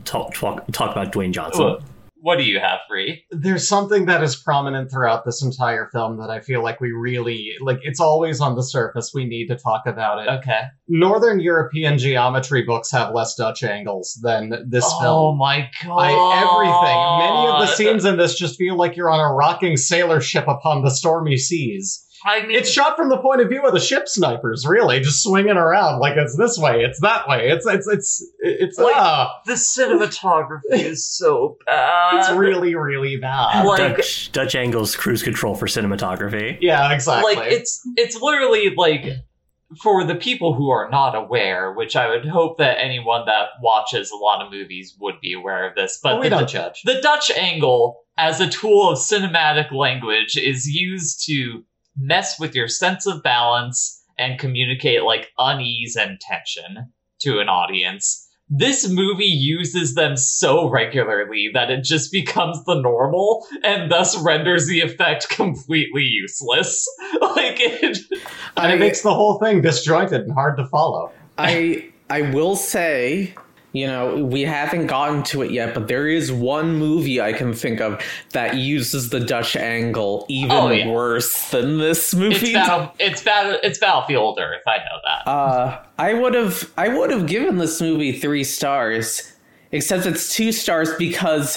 Speaker 5: Dwayne Johnson.
Speaker 3: What do you have, Free?
Speaker 4: There's something that is prominent throughout this entire film that I feel like we really, like, it's always on the surface. We need to talk about it.
Speaker 3: Okay.
Speaker 4: Northern European geometry books have less Dutch angles than this film.
Speaker 3: Oh my god.
Speaker 4: Everything. Many of the scenes in this just feel like you're on a rocking sailor ship upon the stormy seas.
Speaker 3: I mean,
Speaker 4: it's shot from the point of view of the ship snipers, really, just swinging around like it's this way, it's that way. It's
Speaker 3: like, the cinematography is so bad.
Speaker 4: It's really, really bad.
Speaker 3: Like,
Speaker 5: Dutch angles, cruise control for cinematography.
Speaker 4: Yeah, exactly.
Speaker 3: Like it's literally like for the people who are not aware, which I would hope that anyone that watches a lot of movies would be aware of this, but
Speaker 4: we don't judge.
Speaker 3: The Dutch angle as a tool of cinematic language is used to mess with your sense of balance and communicate like unease and tension to an audience. This movie uses them so regularly that it just becomes the normal and thus renders the effect completely useless. Like it
Speaker 4: makes the whole thing disjointed and hard to follow.
Speaker 2: I will say, you know, we haven't gotten to it yet, but there is one movie I can think of that uses the Dutch angle even worse than this movie.
Speaker 3: It's Battlefield Earth. I know that.
Speaker 2: I would have given this movie 3 stars, except it's 2 stars because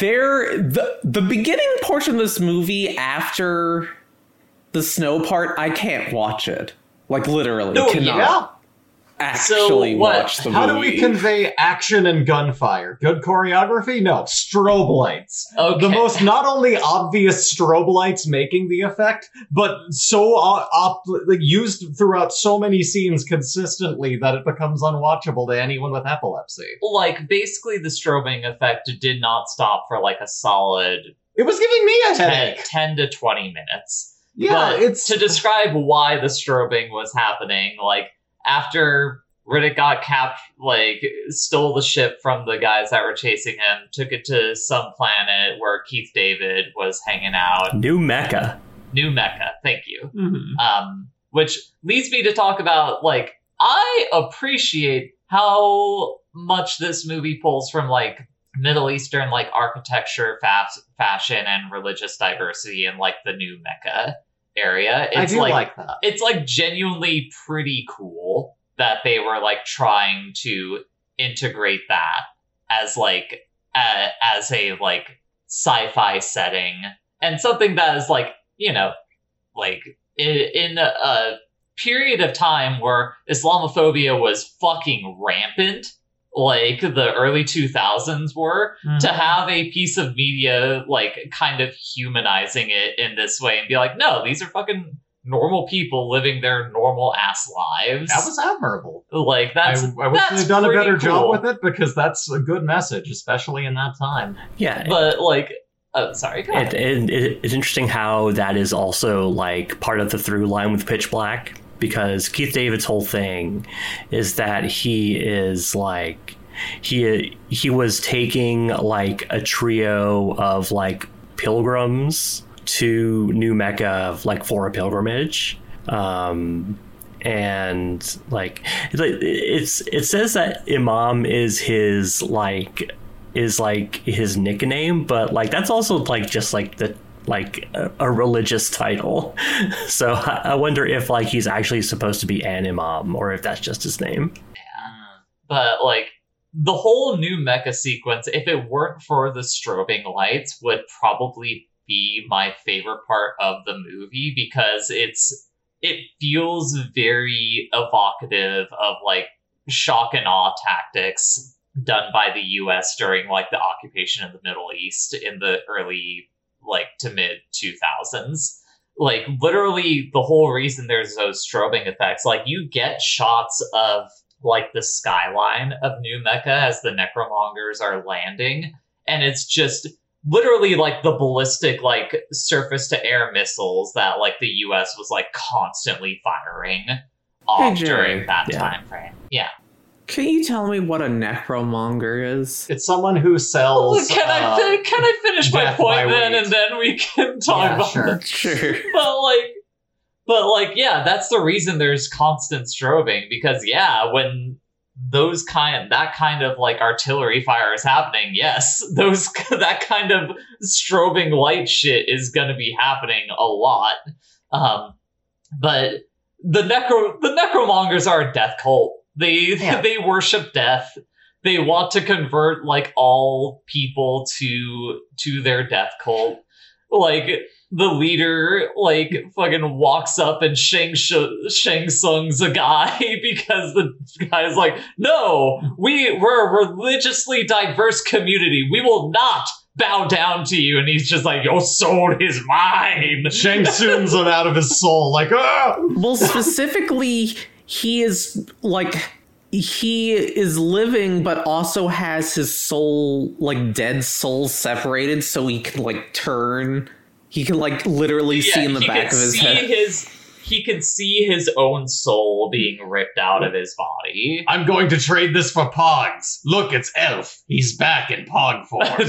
Speaker 2: the beginning portion of this movie after the snow part, I can't watch it. Like literally, cannot.
Speaker 4: Yeah.
Speaker 2: Actually watch the movie.
Speaker 4: How do we convey action and gunfire? Good choreography? No. Strobe lights.
Speaker 3: Okay.
Speaker 4: The most not only obvious strobe lights making the effect, but so used throughout so many scenes consistently that it becomes unwatchable to anyone with epilepsy.
Speaker 3: Like, basically the strobing effect did not stop for like a solid...
Speaker 4: It was giving me a headache.
Speaker 3: 10 to 20 minutes.
Speaker 4: Yeah,
Speaker 3: but
Speaker 4: it's...
Speaker 3: To describe why the strobing was happening, like, after Riddick got stole the ship from the guys that were chasing him, took it to some planet where Keith David was hanging out.
Speaker 5: New Mecca,
Speaker 3: thank you.
Speaker 4: Mm-hmm.
Speaker 3: Which leads me to talk about, like, I appreciate how much this movie pulls from, like, Middle Eastern, like, architecture, fashion, and religious diversity in, like, the New Mecca area. It's
Speaker 4: I do like that.
Speaker 3: It's like genuinely pretty cool that they were like trying to integrate that as like as a like sci-fi setting and something that is like, you know, like in a period of time where Islamophobia was fucking rampant. like the early 2000s were, to have a piece of media like kind of humanizing it in this way and be like, no, these are fucking normal people living their normal ass lives.
Speaker 4: That was admirable.
Speaker 3: Like
Speaker 4: I wish
Speaker 3: that's
Speaker 4: they'd done a better
Speaker 3: pretty
Speaker 4: job
Speaker 3: cool.
Speaker 4: with it, because that's a good message, especially in that time.
Speaker 5: Yeah,
Speaker 3: But like, sorry, go ahead.
Speaker 5: it's interesting how that is also like part of the through line with Pitch Black, because Keith David's whole thing is that he is like he was taking like a trio of like pilgrims to New Mecca, like for a pilgrimage, and like it says that Imam is his nickname, but like that's also like just like the like a religious title. So I wonder if like he's actually supposed to be an imam or if that's just his name.
Speaker 3: But like the whole New Mecca sequence, if it weren't for the strobing lights, would probably be my favorite part of the movie, because it feels very evocative of like shock and awe tactics done by the US during like the occupation of the Middle East in the early like to mid 2000s. Like literally the whole reason there's those strobing effects, like you get shots of like the skyline of New Mecca as the necromongers are landing, and it's just literally like the ballistic like surface to air missiles that like the US was like constantly firing off during that time frame. Yeah.
Speaker 2: Can you tell me what a necromonger is?
Speaker 4: It's someone who sells.
Speaker 3: Can I finish my
Speaker 4: death
Speaker 3: point
Speaker 4: by
Speaker 3: then,
Speaker 4: weight.
Speaker 3: and then we can talk
Speaker 4: Yeah,
Speaker 3: about
Speaker 4: sure.
Speaker 2: Sure.
Speaker 3: But like, yeah, that's the reason there's constant strobing, because yeah, when that kind of like artillery fire is happening, yes, that kind of strobing light shit is going to be happening a lot. But the necromongers are a death cult. They worship death. They want to convert like all people to their death cult. Like the leader like fucking walks up and Shang Tsung's a guy because the guy's like, no, we're a religiously diverse community. We will not bow down to you. And he's just like, your soul is mine.
Speaker 4: Shang Tsung's out of his soul, like, ah!
Speaker 2: Well, specifically, he is living, but also has his soul, like dead soul, separated, so he can like turn. He can like literally see in the back of his head.
Speaker 3: He can see his own soul being ripped out of his body.
Speaker 4: I'm going to trade this for Pogs. Look, it's Elf. He's back in Pog form.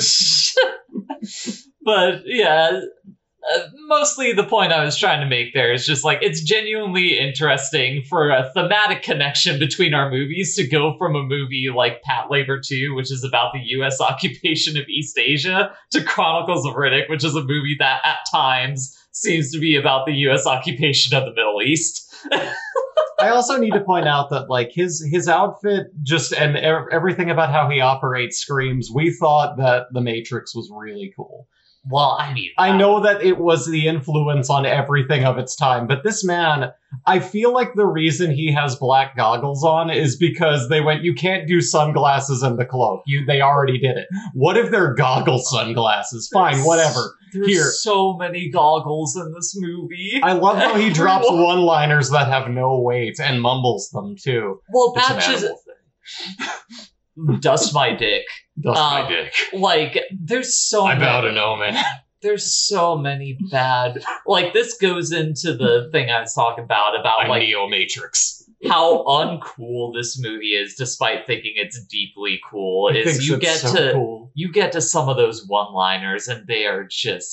Speaker 3: But yeah, mostly the point I was trying to make there is just like, it's genuinely interesting for a thematic connection between our movies to go from a movie like Patlabor 2, which is about the US occupation of East Asia, to Chronicles of Riddick, which is a movie that at times seems to be about the US occupation of the Middle East.
Speaker 4: I also need to point out that like his outfit just and everything about how he operates screams, we thought that The Matrix was really cool.
Speaker 3: Well, I mean,
Speaker 4: I know that it was the influence on everything of its time, but this man, I feel like the reason he has black goggles on is because they went, you can't do sunglasses and the cloak. They already did it. What if they're goggle sunglasses? Fine, whatever.
Speaker 3: There's
Speaker 4: Here.
Speaker 3: so many goggles in this movie.
Speaker 4: I love how he drops one-liners that have no weight and mumbles them, too.
Speaker 3: Well,
Speaker 4: It's an
Speaker 3: that's just
Speaker 4: animal thing.
Speaker 3: dust my dick.
Speaker 4: Dust my dick.
Speaker 3: Like, there's so
Speaker 4: I bow
Speaker 3: many,
Speaker 4: to no man.
Speaker 3: there's so many bad. Like, this goes into the thing I was talking about
Speaker 4: I'm
Speaker 3: like
Speaker 4: Neo Matrix.
Speaker 3: how uncool this movie is, despite thinking it's deeply cool.
Speaker 4: He
Speaker 3: Is
Speaker 4: thinks
Speaker 3: you
Speaker 4: it's
Speaker 3: get
Speaker 4: so
Speaker 3: to
Speaker 4: cool.
Speaker 3: you get to some of those one-liners, and they are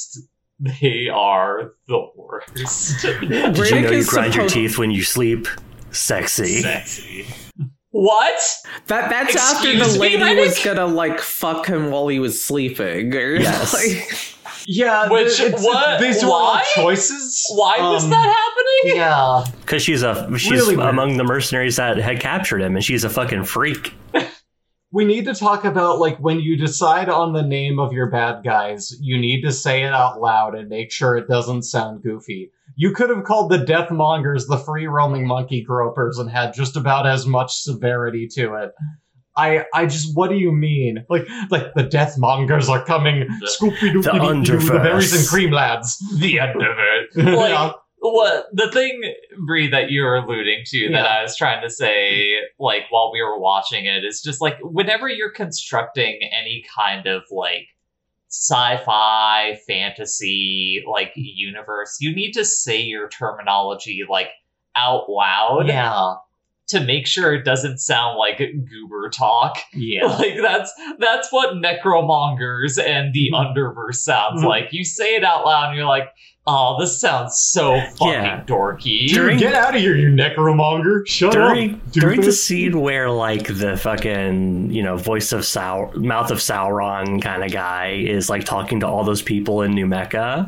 Speaker 3: the worst.
Speaker 5: Did you know
Speaker 2: Riddick
Speaker 5: you
Speaker 2: is
Speaker 5: grind your
Speaker 2: supposed-
Speaker 5: teeth when you sleep? Sexy.
Speaker 3: What?
Speaker 2: That's after
Speaker 3: Excuse
Speaker 2: the
Speaker 3: me,
Speaker 2: lady was
Speaker 3: Riddick?
Speaker 2: gonna like fuck him while he was sleeping. Or,
Speaker 5: Yes.
Speaker 2: like,
Speaker 4: Yeah,
Speaker 3: Which- what?
Speaker 4: these are all
Speaker 3: Why?
Speaker 4: choices.
Speaker 3: Why was that happening?
Speaker 4: Yeah.
Speaker 5: Because she's
Speaker 4: Really weird.
Speaker 5: among the mercenaries that had captured him, and she's a fucking freak.
Speaker 4: We need to talk about, like, when you decide on the name of your bad guys, you need to say it out loud and make sure it doesn't sound goofy. You could have called the Deathmongers the free-roaming monkey gropers and had just about as much severity to it. I just, what do you mean? Like the Deathmongers are coming. Scoopy-doopy-doo, the berries and cream lads.
Speaker 3: The Underverse. Like, what the thing, Bree, that you're alluding to that I was trying to say, like, while we were watching it, is just like, whenever you're constructing any kind of like sci-fi, fantasy, like universe, you need to say your terminology like out loud.
Speaker 4: Yeah.
Speaker 3: To make sure it doesn't sound like goober talk.
Speaker 4: Yeah.
Speaker 3: Like that's what necromongers and the Underverse sounds like. You say it out loud and you're like, oh, this sounds so fucking dorky.
Speaker 4: Dude, get out of here, you necromonger. Shut up.
Speaker 5: During the scene where, like, the fucking, mouth of Sauron kind of guy is, like, talking to all those people in New Mecca,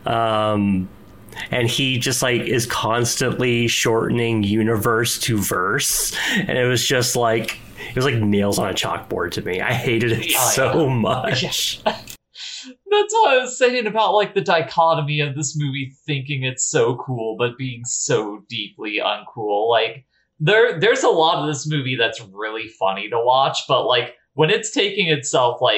Speaker 5: and he just, like, is constantly shortening universe to verse, and it was just, like, nails on a chalkboard to me. I hated it so much.
Speaker 3: That's what I was saying about, like, the dichotomy of this movie thinking it's so cool, but being so deeply uncool. Like, there's a lot of this movie that's really funny to watch, but, like, when it's taking its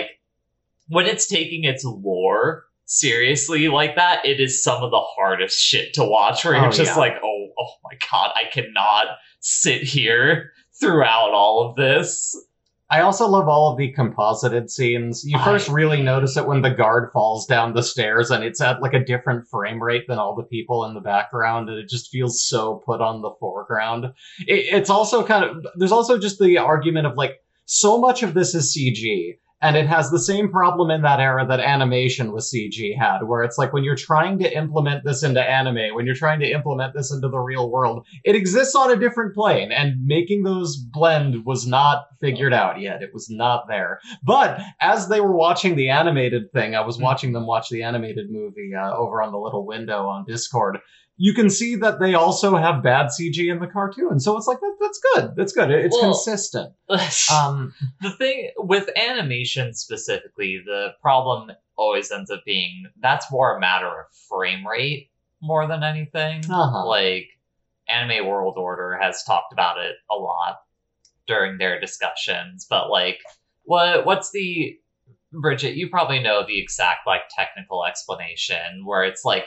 Speaker 3: lore seriously like that, it is some of the hardest shit to watch, where you're just like, oh my god, I cannot sit here throughout all of this.
Speaker 4: I also love all of the composited scenes. You first really notice it when the guard falls down the stairs and it's at like a different frame rate than all the people in the background, and it just feels so put on the foreground. It's also there's also just the argument of like, so much of this is CG, and it has the same problem in that era that animation with CG had, where it's like when you're trying to implement this into anime, when you're trying to implement this into the real world, it exists on a different plane, and making those blend was not figured out yet. It was not there. But as they were watching the animated thing, I was watching them watch the animated movie over on the little window on Discord. You can see that they also have bad CG in the cartoon. So it's like, that's good. That's good. It's consistent.
Speaker 3: The thing with animation specifically, the problem always ends up being that's more a matter of frame rate more than anything. Like, Anime World Order has talked about it a lot during their discussions. But, like, what's the... Bridget, you probably know the exact, like, technical explanation where it's like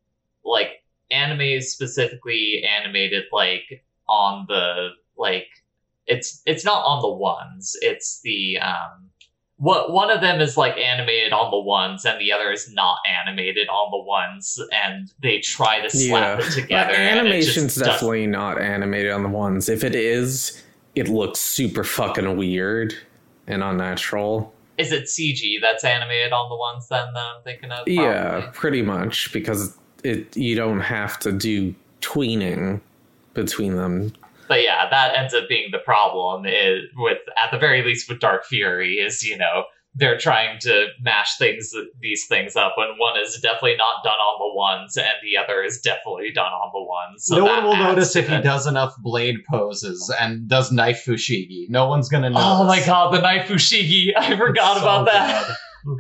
Speaker 3: anime is specifically animated like on the like it's not on the ones, it's the one of them is like animated on the ones and the other is not animated on the ones, and they try to slap it together.
Speaker 2: Animation's definitely not animated on the ones. If it is, it looks super fucking weird and unnatural.
Speaker 3: Is it CG that's animated on the ones then that I'm thinking of? Probably?
Speaker 2: Yeah, pretty much, because you don't have to do tweening between them.
Speaker 3: But yeah, that ends up being the problem is with, at the very least with Dark Fury, is, they're trying to mash these things up when one is definitely not done on the ones and the other is definitely done on the ones. So
Speaker 4: no one will notice if he does enough blade poses and does knife fushigi. No one's gonna notice.
Speaker 3: Oh my god, the knife fushigi! I forgot about that.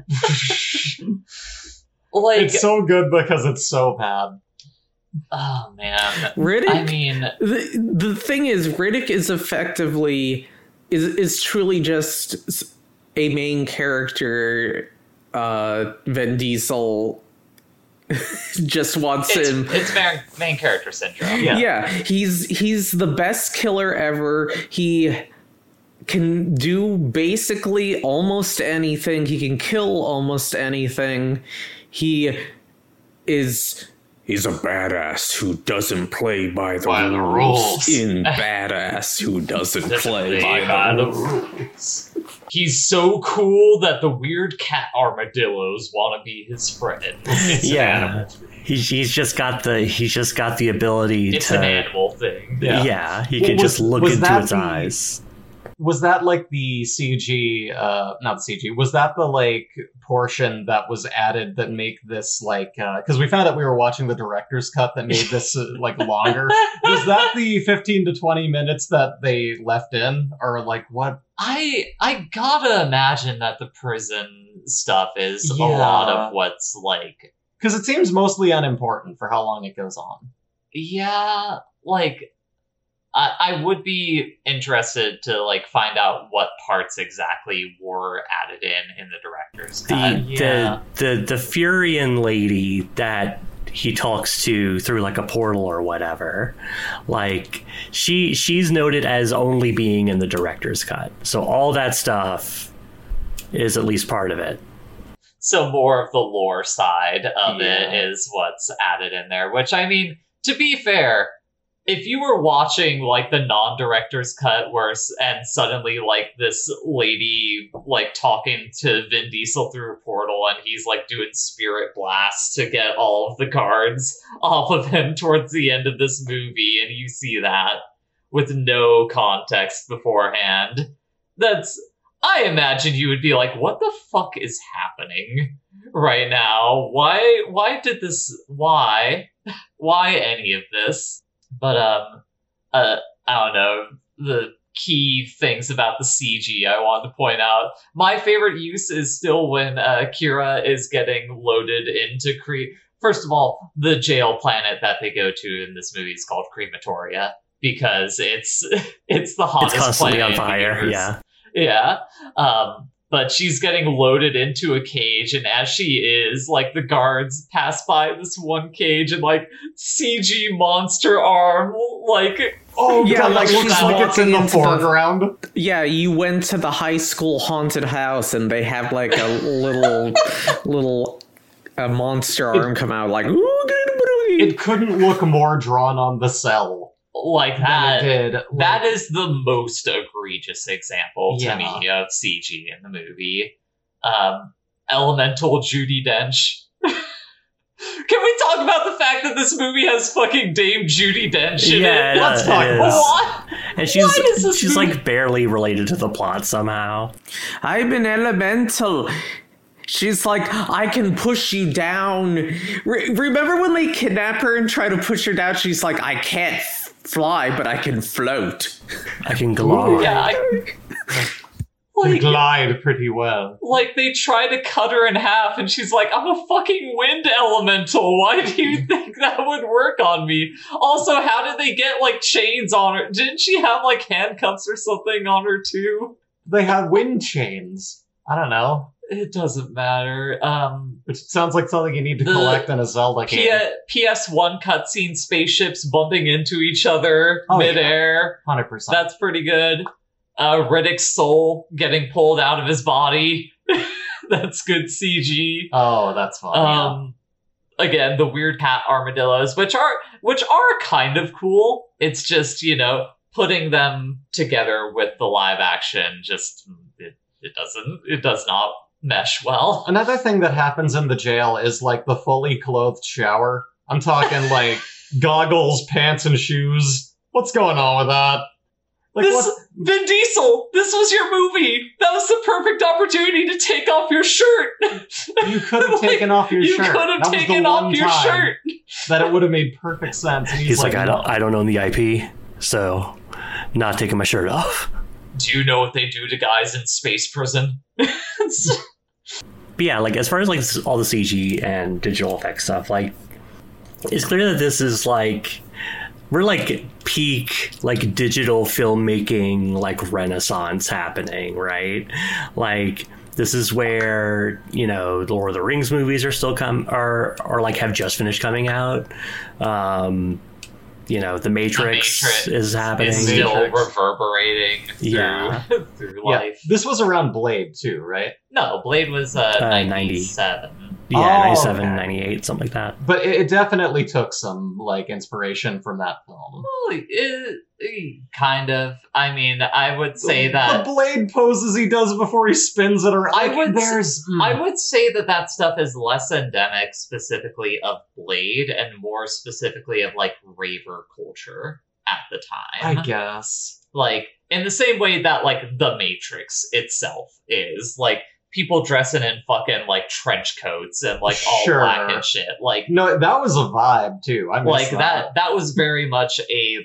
Speaker 3: Like,
Speaker 4: it's so good because it's so bad.
Speaker 3: Oh man,
Speaker 2: Riddick.
Speaker 3: I mean,
Speaker 2: the thing is, Riddick is effectively is truly just a main character. Vin Diesel just wants him.
Speaker 3: It's main character syndrome.
Speaker 2: Yeah, he's the best killer ever. He can do basically almost anything. He can kill almost anything. He's a badass who doesn't play by the rules. In Badass who doesn't play by the rules.
Speaker 3: He's so cool that the weird cat armadillos want to be his friend.
Speaker 5: He's just got the ability
Speaker 3: it's an animal thing.
Speaker 5: Yeah, he can just look into its eyes.
Speaker 4: Was that like the CG, not the CG, was that the like portion that was added that make this like, because we found out we were watching the director's cut that made this like longer. Was that the 15 to 20 minutes that they left in, or like what?
Speaker 3: I gotta imagine that the prison stuff is a lot of what's like,
Speaker 4: because it seems mostly unimportant for how long it goes on.
Speaker 3: Yeah, like I would be interested to like find out what parts exactly were added in the director's cut.
Speaker 5: The Furion lady that he talks to through like a portal or whatever, like she's noted as only being in the director's cut, so all that stuff is at least part of it.
Speaker 3: So more of the lore side of it is what's added in there, which, I mean, to be fair, if you were watching like the non-director's cut and suddenly like this lady like talking to Vin Diesel through a portal and he's like doing spirit blasts to get all of the guards off of him towards the end of this movie, and you see that with no context beforehand, I imagine you would be like, what the fuck is happening right now? Why did this? Why any of this? But I don't know, the key things about the CG I want to point out. My favorite use is still when Kira is getting loaded into First of all, the jail planet that they go to in this movie is called Crematoria because it's the hottest
Speaker 5: it's constantly
Speaker 3: planet
Speaker 5: on fire.
Speaker 3: Yeah. But she's getting loaded into a cage, and as she is, like, the guards pass by this one cage, and, like, CG monster arm, like...
Speaker 4: Oh,
Speaker 2: yeah,
Speaker 4: God,
Speaker 2: like
Speaker 4: that looks
Speaker 2: she's
Speaker 4: like it's in the foreground.
Speaker 2: Yeah, you went to the high school haunted house, and they have, like, a little monster arm come out, like...
Speaker 4: It couldn't look more drawn on the cell.
Speaker 3: Like that,
Speaker 4: did. Like,
Speaker 3: that is the most egregious example to me of CG in the movie. Elemental Judi Dench. Can we talk about the fact that this movie has fucking Dame Judi Dench in it?
Speaker 4: Let's talk about
Speaker 3: what?
Speaker 5: And she's like barely related to the plot somehow.
Speaker 2: I'm an elemental. She's like, I can push you down. Remember when they kidnap her and try to push her down? She's like, I can't fly, but I can float.
Speaker 5: I can glide.
Speaker 3: Yeah,
Speaker 4: like, glide pretty well.
Speaker 3: Like, they try to cut her in half, and she's like, I'm a fucking wind elemental. Why do you think that would work on me? Also, how did they get, like, chains on her? Didn't she have, like, handcuffs or something on her, too?
Speaker 4: They had wind chains. I don't know.
Speaker 3: It doesn't matter.
Speaker 4: Which sounds like something you need to collect in a Zelda game.
Speaker 3: PS1 cutscene spaceships bumping into each other midair.
Speaker 4: 100%.
Speaker 3: That's pretty good. Riddick's soul getting pulled out of his body. That's good CG.
Speaker 4: Oh, that's fun.
Speaker 3: Again, the weird cat armadillos, which are kind of cool. It's just, putting them together with the live action just it does not mesh well.
Speaker 4: Another thing that happens in the jail is like the fully clothed shower. I'm talking like goggles, pants, and shoes. What's going on with that? Like,
Speaker 3: Vin Diesel, this was your movie. That was the perfect opportunity to take off your shirt.
Speaker 4: You could have taken off your shirt.
Speaker 3: You could have taken off your shirt.
Speaker 4: That it would have made perfect sense. And
Speaker 5: he's like, I don't own the IP, so not taking my shirt off.
Speaker 3: Do you know what they do to guys in space prison?
Speaker 5: But yeah, like, as far as like all the CG and digital effects stuff, like, it's clear that this is like, we're like peak like digital filmmaking like renaissance happening, right? Like, this is where, the Lord of the Rings movies are still are like have just finished coming out. The Matrix is happening.
Speaker 3: It's still reverberating through life.
Speaker 4: Yeah. This was around Blade too, right?
Speaker 3: No, Blade was 97.
Speaker 5: Yeah, 97, okay. 98, something like that.
Speaker 4: But it definitely took some like inspiration from that film.
Speaker 3: Well, kind of. I mean, I would say that
Speaker 4: the blade poses he does before he spins it around.
Speaker 3: I would say that stuff is less endemic specifically of Blade and more specifically of like raver culture at the time.
Speaker 4: I guess.
Speaker 3: Like, in the same way that like The Matrix itself is like people dressing in fucking like trench coats and like all black and shit. Like,
Speaker 4: no, that was a vibe too. I
Speaker 3: like that was very much a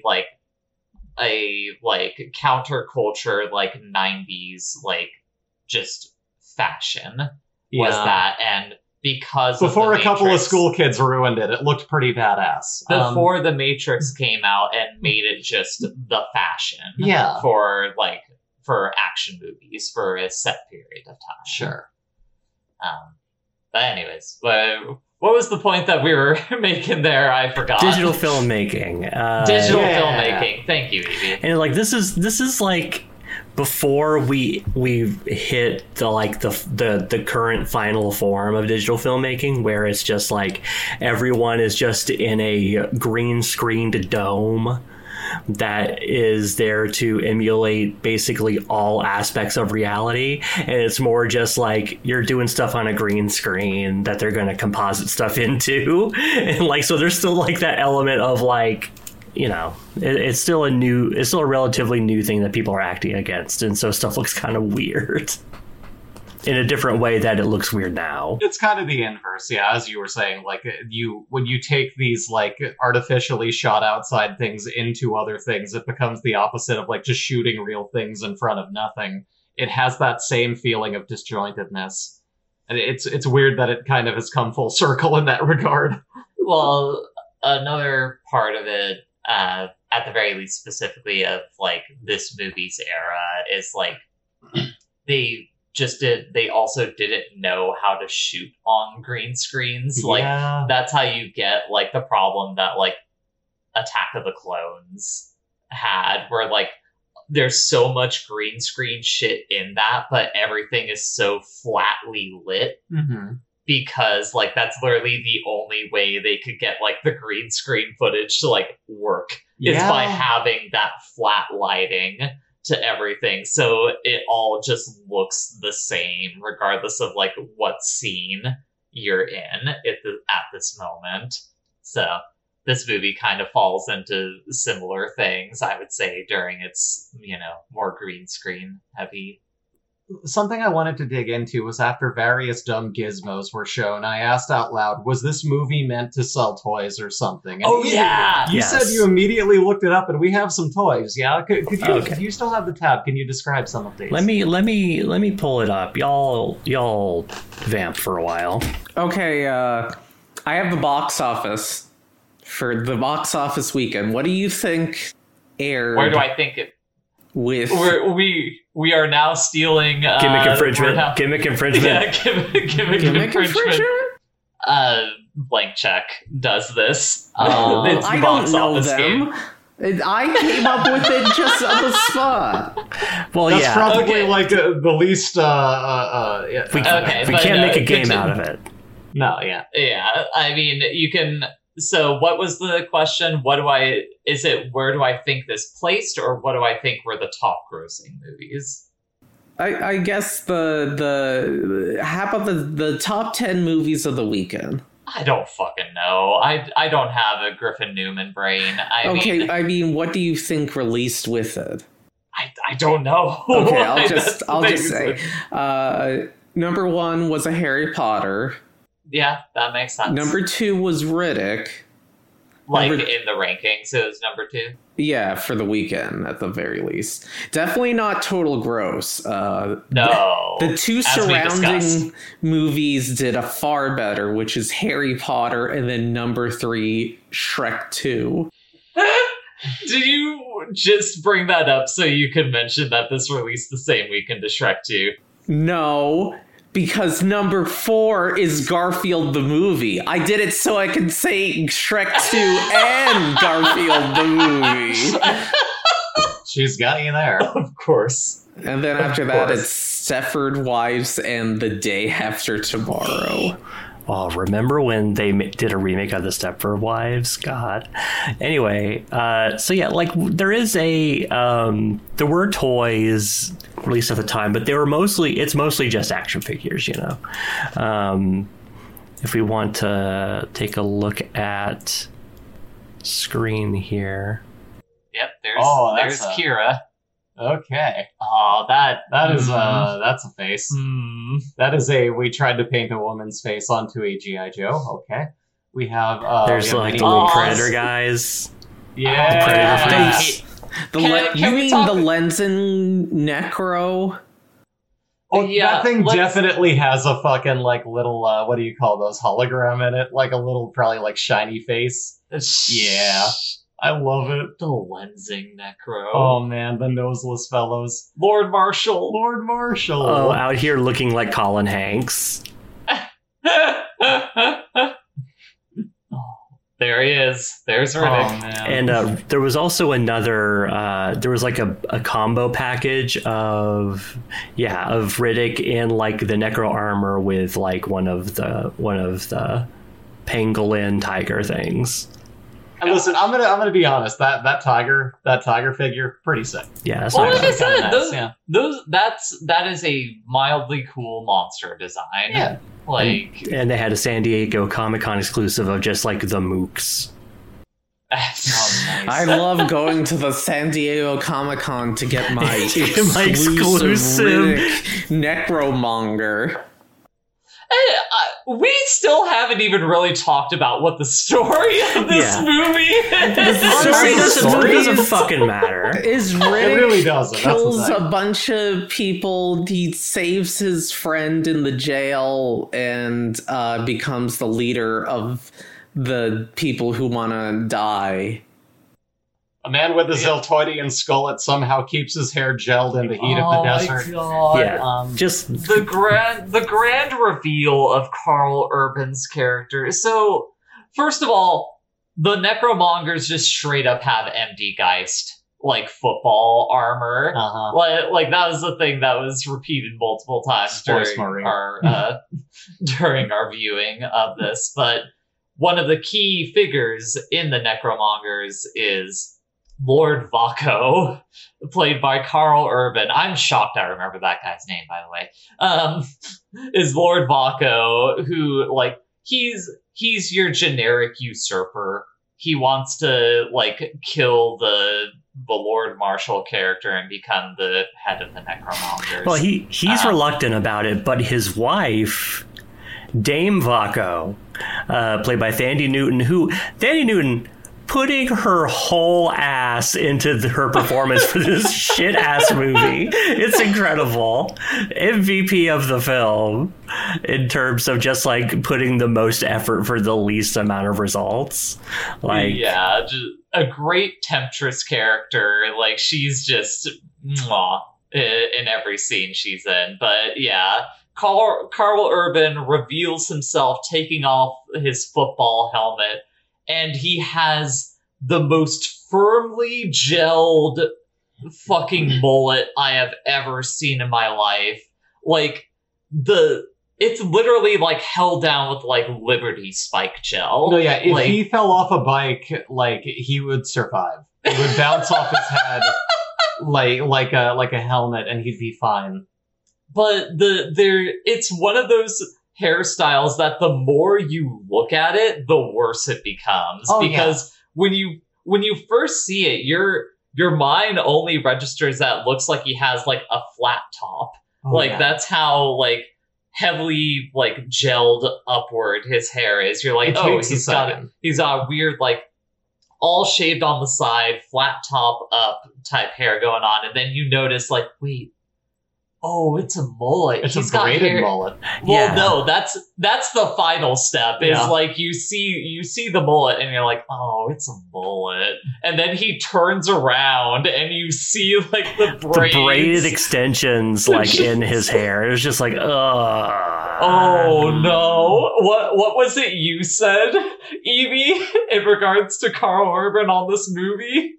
Speaker 3: counterculture, like 90s, like just fashion was that. And because
Speaker 4: Before
Speaker 3: of
Speaker 4: a
Speaker 3: the
Speaker 4: couple of
Speaker 3: Matrix.
Speaker 4: school kids ruined it, it looked pretty badass.
Speaker 3: Before the Matrix came out and made it just the fashion
Speaker 4: Yeah.
Speaker 3: for action movies for a set period of time.
Speaker 4: Sure.
Speaker 3: But anyways, what was the point that we were making there? I forgot.
Speaker 5: Digital filmmaking.
Speaker 3: Digital
Speaker 4: Yeah.
Speaker 3: filmmaking. Thank you, Evie.
Speaker 5: And like this is like before we hit the current final form of digital filmmaking, where it's just like everyone is just in a green screened dome that is there to emulate basically all aspects of reality, and it's more just like you're doing stuff on a green screen that they're going to composite stuff into, and like so there's still like that element of like, you know, it's still a relatively new thing that people are acting against, and so stuff looks kind of weird in a different way that it looks weird now.
Speaker 4: It's kind of the inverse, yeah, as you were saying. Like, when you take these, like, artificially shot outside things into other things, it becomes the opposite of, like, just shooting real things in front of nothing. It has that same feeling of disjointedness. And it's weird that it kind of has come full circle in that regard.
Speaker 3: Well, another part of it, at the very least specifically of, like, this movie's era, is, like, they also didn't know how to shoot on green screens. Like,
Speaker 4: Yeah.
Speaker 3: that's how you get, like, the problem that, like, Attack of the Clones had, where, like, there's so much green screen shit in that, but everything is so flatly lit.
Speaker 4: Mm-hmm.
Speaker 3: Because, like, that's literally the only way they could get, like, the green screen footage to, like, work, is by having that flat lighting to everything. So it all just looks the same, regardless of, like, what scene you're in at this moment. So this movie kind of falls into similar things, I would say, during its, you know, more green screen heavy.
Speaker 4: Something I wanted to dig into was after various dumb gizmos were shown, I asked out loud, was this movie meant to sell toys or something? And
Speaker 3: Oh, yeah!
Speaker 4: You
Speaker 5: Yes.
Speaker 4: said you immediately looked it up, and we have some toys, yeah? Could you,
Speaker 5: Okay.
Speaker 4: do you still have the tab? Can you describe some of these?
Speaker 5: Let me pull it up. Y'all vamp for a while.
Speaker 2: Okay, I have the box office for the box office weekend. What do you think aired
Speaker 3: Where do I think it...
Speaker 2: with...
Speaker 3: We are now stealing...
Speaker 5: Gimmick infringement.
Speaker 3: we're now-
Speaker 5: Gimmick infringement.
Speaker 3: Yeah, gimmick infringement. Blank Check does this. It's
Speaker 2: I
Speaker 3: box
Speaker 2: don't know
Speaker 3: office
Speaker 2: them.
Speaker 3: game.
Speaker 2: I came up with it just on the spot.
Speaker 5: Well,
Speaker 4: That's
Speaker 5: yeah.
Speaker 4: probably
Speaker 3: Okay.
Speaker 4: like the least.
Speaker 5: we
Speaker 3: Okay, but,
Speaker 5: can't make a game
Speaker 3: continue.
Speaker 5: out of it.
Speaker 4: No, yeah.
Speaker 3: Yeah, I mean, you can... So what was the question? Is it where do I think this placed, or what do I think were the top grossing movies?
Speaker 2: I guess the how about the top 10 movies of the weekend?
Speaker 3: I don't fucking know. I don't have a Griffin Newman brain.
Speaker 2: I mean, what do you think released with it?
Speaker 3: I don't know.
Speaker 2: Okay, I'll
Speaker 3: That's the
Speaker 2: just
Speaker 3: thing.
Speaker 2: say. Number 1 was a Harry Potter.
Speaker 3: Yeah, that makes sense.
Speaker 2: Number 2 was Riddick.
Speaker 3: like
Speaker 2: number-
Speaker 3: in the rankings, it was number 2.
Speaker 2: Yeah, for the weekend at the very least. Definitely not total gross.
Speaker 3: No,
Speaker 2: The two
Speaker 3: as we discussed.
Speaker 2: surrounding movies did a far better, which is Harry Potter, and then number 3, Shrek 2.
Speaker 3: Did you just bring that up so you could mention that this released the same weekend as Shrek 2?
Speaker 2: No, because number 4 is Garfield the movie. I did it so I could say Shrek 2 and Garfield the movie.
Speaker 4: She's got you there.
Speaker 3: Of course.
Speaker 2: And then after that,
Speaker 3: course.
Speaker 2: it's Stepford Wives and The Day After Tomorrow.
Speaker 5: Oh, remember when they did a remake of the Stepford Wives? God. Anyway, so yeah, like there is there were toys released at the time, but it's mostly just action figures, you know. If we want to take a look at screen here.
Speaker 3: Yep,
Speaker 4: Oh,
Speaker 3: there's
Speaker 4: that's
Speaker 3: Kira.
Speaker 4: Okay.
Speaker 3: Oh,
Speaker 4: That is that's a face.
Speaker 3: Hmm.
Speaker 4: That is we tried to paint a woman's face onto a G.I. Joe. Okay. We have
Speaker 5: There's
Speaker 4: we have
Speaker 5: like
Speaker 4: many-
Speaker 5: the little
Speaker 3: Oh,
Speaker 5: Predator guys.
Speaker 4: Yeah.
Speaker 5: Predator
Speaker 2: They-
Speaker 5: face.
Speaker 2: You
Speaker 3: Can
Speaker 2: mean
Speaker 3: we talk-
Speaker 2: the Lenzen Necro?
Speaker 4: Oh,
Speaker 3: Yeah,
Speaker 4: that thing
Speaker 3: let's-
Speaker 4: definitely has a fucking like little what do you call those, hologram in it? Like a little probably like shiny face. Yeah. I love it.
Speaker 3: The lensing necro.
Speaker 4: Oh man, the noseless fellows.
Speaker 3: Lord Marshall.
Speaker 4: Lord Marshall.
Speaker 5: Oh, out here looking like Colin Hanks.
Speaker 3: There he is. There's
Speaker 4: Oh,
Speaker 3: Riddick.
Speaker 4: man.
Speaker 5: And there was also another. There was like a combo package of Riddick and like the Necro armor with like one of the pangolin tiger things.
Speaker 4: And listen, I'm gonna be honest. That tiger figure, pretty sick.
Speaker 5: Yeah, that's
Speaker 3: Well,
Speaker 5: not
Speaker 3: like I
Speaker 5: bad.
Speaker 3: said,
Speaker 4: Kinda nice,
Speaker 3: that is a mildly cool monster design.
Speaker 4: Yeah.
Speaker 3: Like,
Speaker 5: And they had a San Diego Comic-Con exclusive of just like the mooks.
Speaker 3: nice.
Speaker 2: I love going to the San Diego Comic-Con to get my
Speaker 5: My
Speaker 2: exclusive
Speaker 5: exclusive.
Speaker 2: Riddick Necromonger.
Speaker 3: We still haven't even really talked about what the story of this
Speaker 5: Yeah.
Speaker 3: movie is.
Speaker 5: The story doesn't,
Speaker 2: story
Speaker 5: doesn't
Speaker 2: is-
Speaker 5: fucking matter.
Speaker 2: Is Riddick
Speaker 4: really doesn't, that's the
Speaker 2: kills
Speaker 4: thing.
Speaker 2: a bunch of people, he saves his friend in the jail, and becomes the leader of the people who want to die.
Speaker 4: A man with a Zeltoidian skullet somehow keeps his hair gelled in the heat of
Speaker 3: Oh
Speaker 4: the
Speaker 3: my
Speaker 4: desert.
Speaker 3: God.
Speaker 5: Yeah, just
Speaker 3: The grand reveal of Carl Urban's character. So, first of all, the Necromongers just straight up have MD Geist like football armor.
Speaker 4: Uh-huh.
Speaker 3: Like that was the thing that was repeated multiple times
Speaker 4: Voice
Speaker 3: during
Speaker 4: Marine.
Speaker 3: our during our viewing of this. But one of the key figures in the Necromongers is Lord Vaco, played by Carl Urban. I'm shocked I remember that guy's name, by the way. Is Lord Vaco, who like he's your generic usurper. He wants to like kill the Lord Marshall character and become the head of the Necromongers.
Speaker 5: well, he's reluctant about it, but his wife, Dame Vaco, played by Thandie Newton, putting her whole ass into her performance for this shit ass movie. It's incredible. MVP of the film in terms of just like putting the most effort for the least amount of results. Like,
Speaker 3: yeah, just a great temptress character. Like she's just mwah, in every scene she's in. But yeah, Carl Urban reveals himself taking off his football helmet, and he has the most firmly gelled fucking mullet I have ever seen in my life. Like it's literally like held down with like Liberty Spike gel.
Speaker 4: No, yeah, if
Speaker 3: like,
Speaker 4: he fell off a bike, like he would survive. It would bounce off his head like a helmet, and he'd be fine.
Speaker 3: But it's one of those hairstyles that the more you look at it, the worse it becomes.
Speaker 4: Oh,
Speaker 3: because when you first see it, your mind only registers that it looks like he has like a flat top. That's how like heavily like gelled upward his hair is. You're like,
Speaker 4: It
Speaker 3: oh,
Speaker 4: takes a
Speaker 3: he's got
Speaker 4: second.
Speaker 3: a weird like all shaved on the side, flat top up type hair going on, and then you notice like, wait, oh, it's a mullet.
Speaker 4: It's
Speaker 3: He's
Speaker 4: a
Speaker 3: got
Speaker 4: braided
Speaker 3: hair.
Speaker 4: mullet.
Speaker 3: Well,
Speaker 5: Yeah.
Speaker 3: no, that's the final step. Is
Speaker 4: Yeah.
Speaker 3: like you see the mullet, and you're like, oh, it's a mullet, and then he turns around, and you see like the
Speaker 5: the
Speaker 3: braids.
Speaker 5: braided extensions like in his hair. It was just like, ugh.
Speaker 3: Oh no! What was it you said, Evie, in regards to Carl Urban on this movie?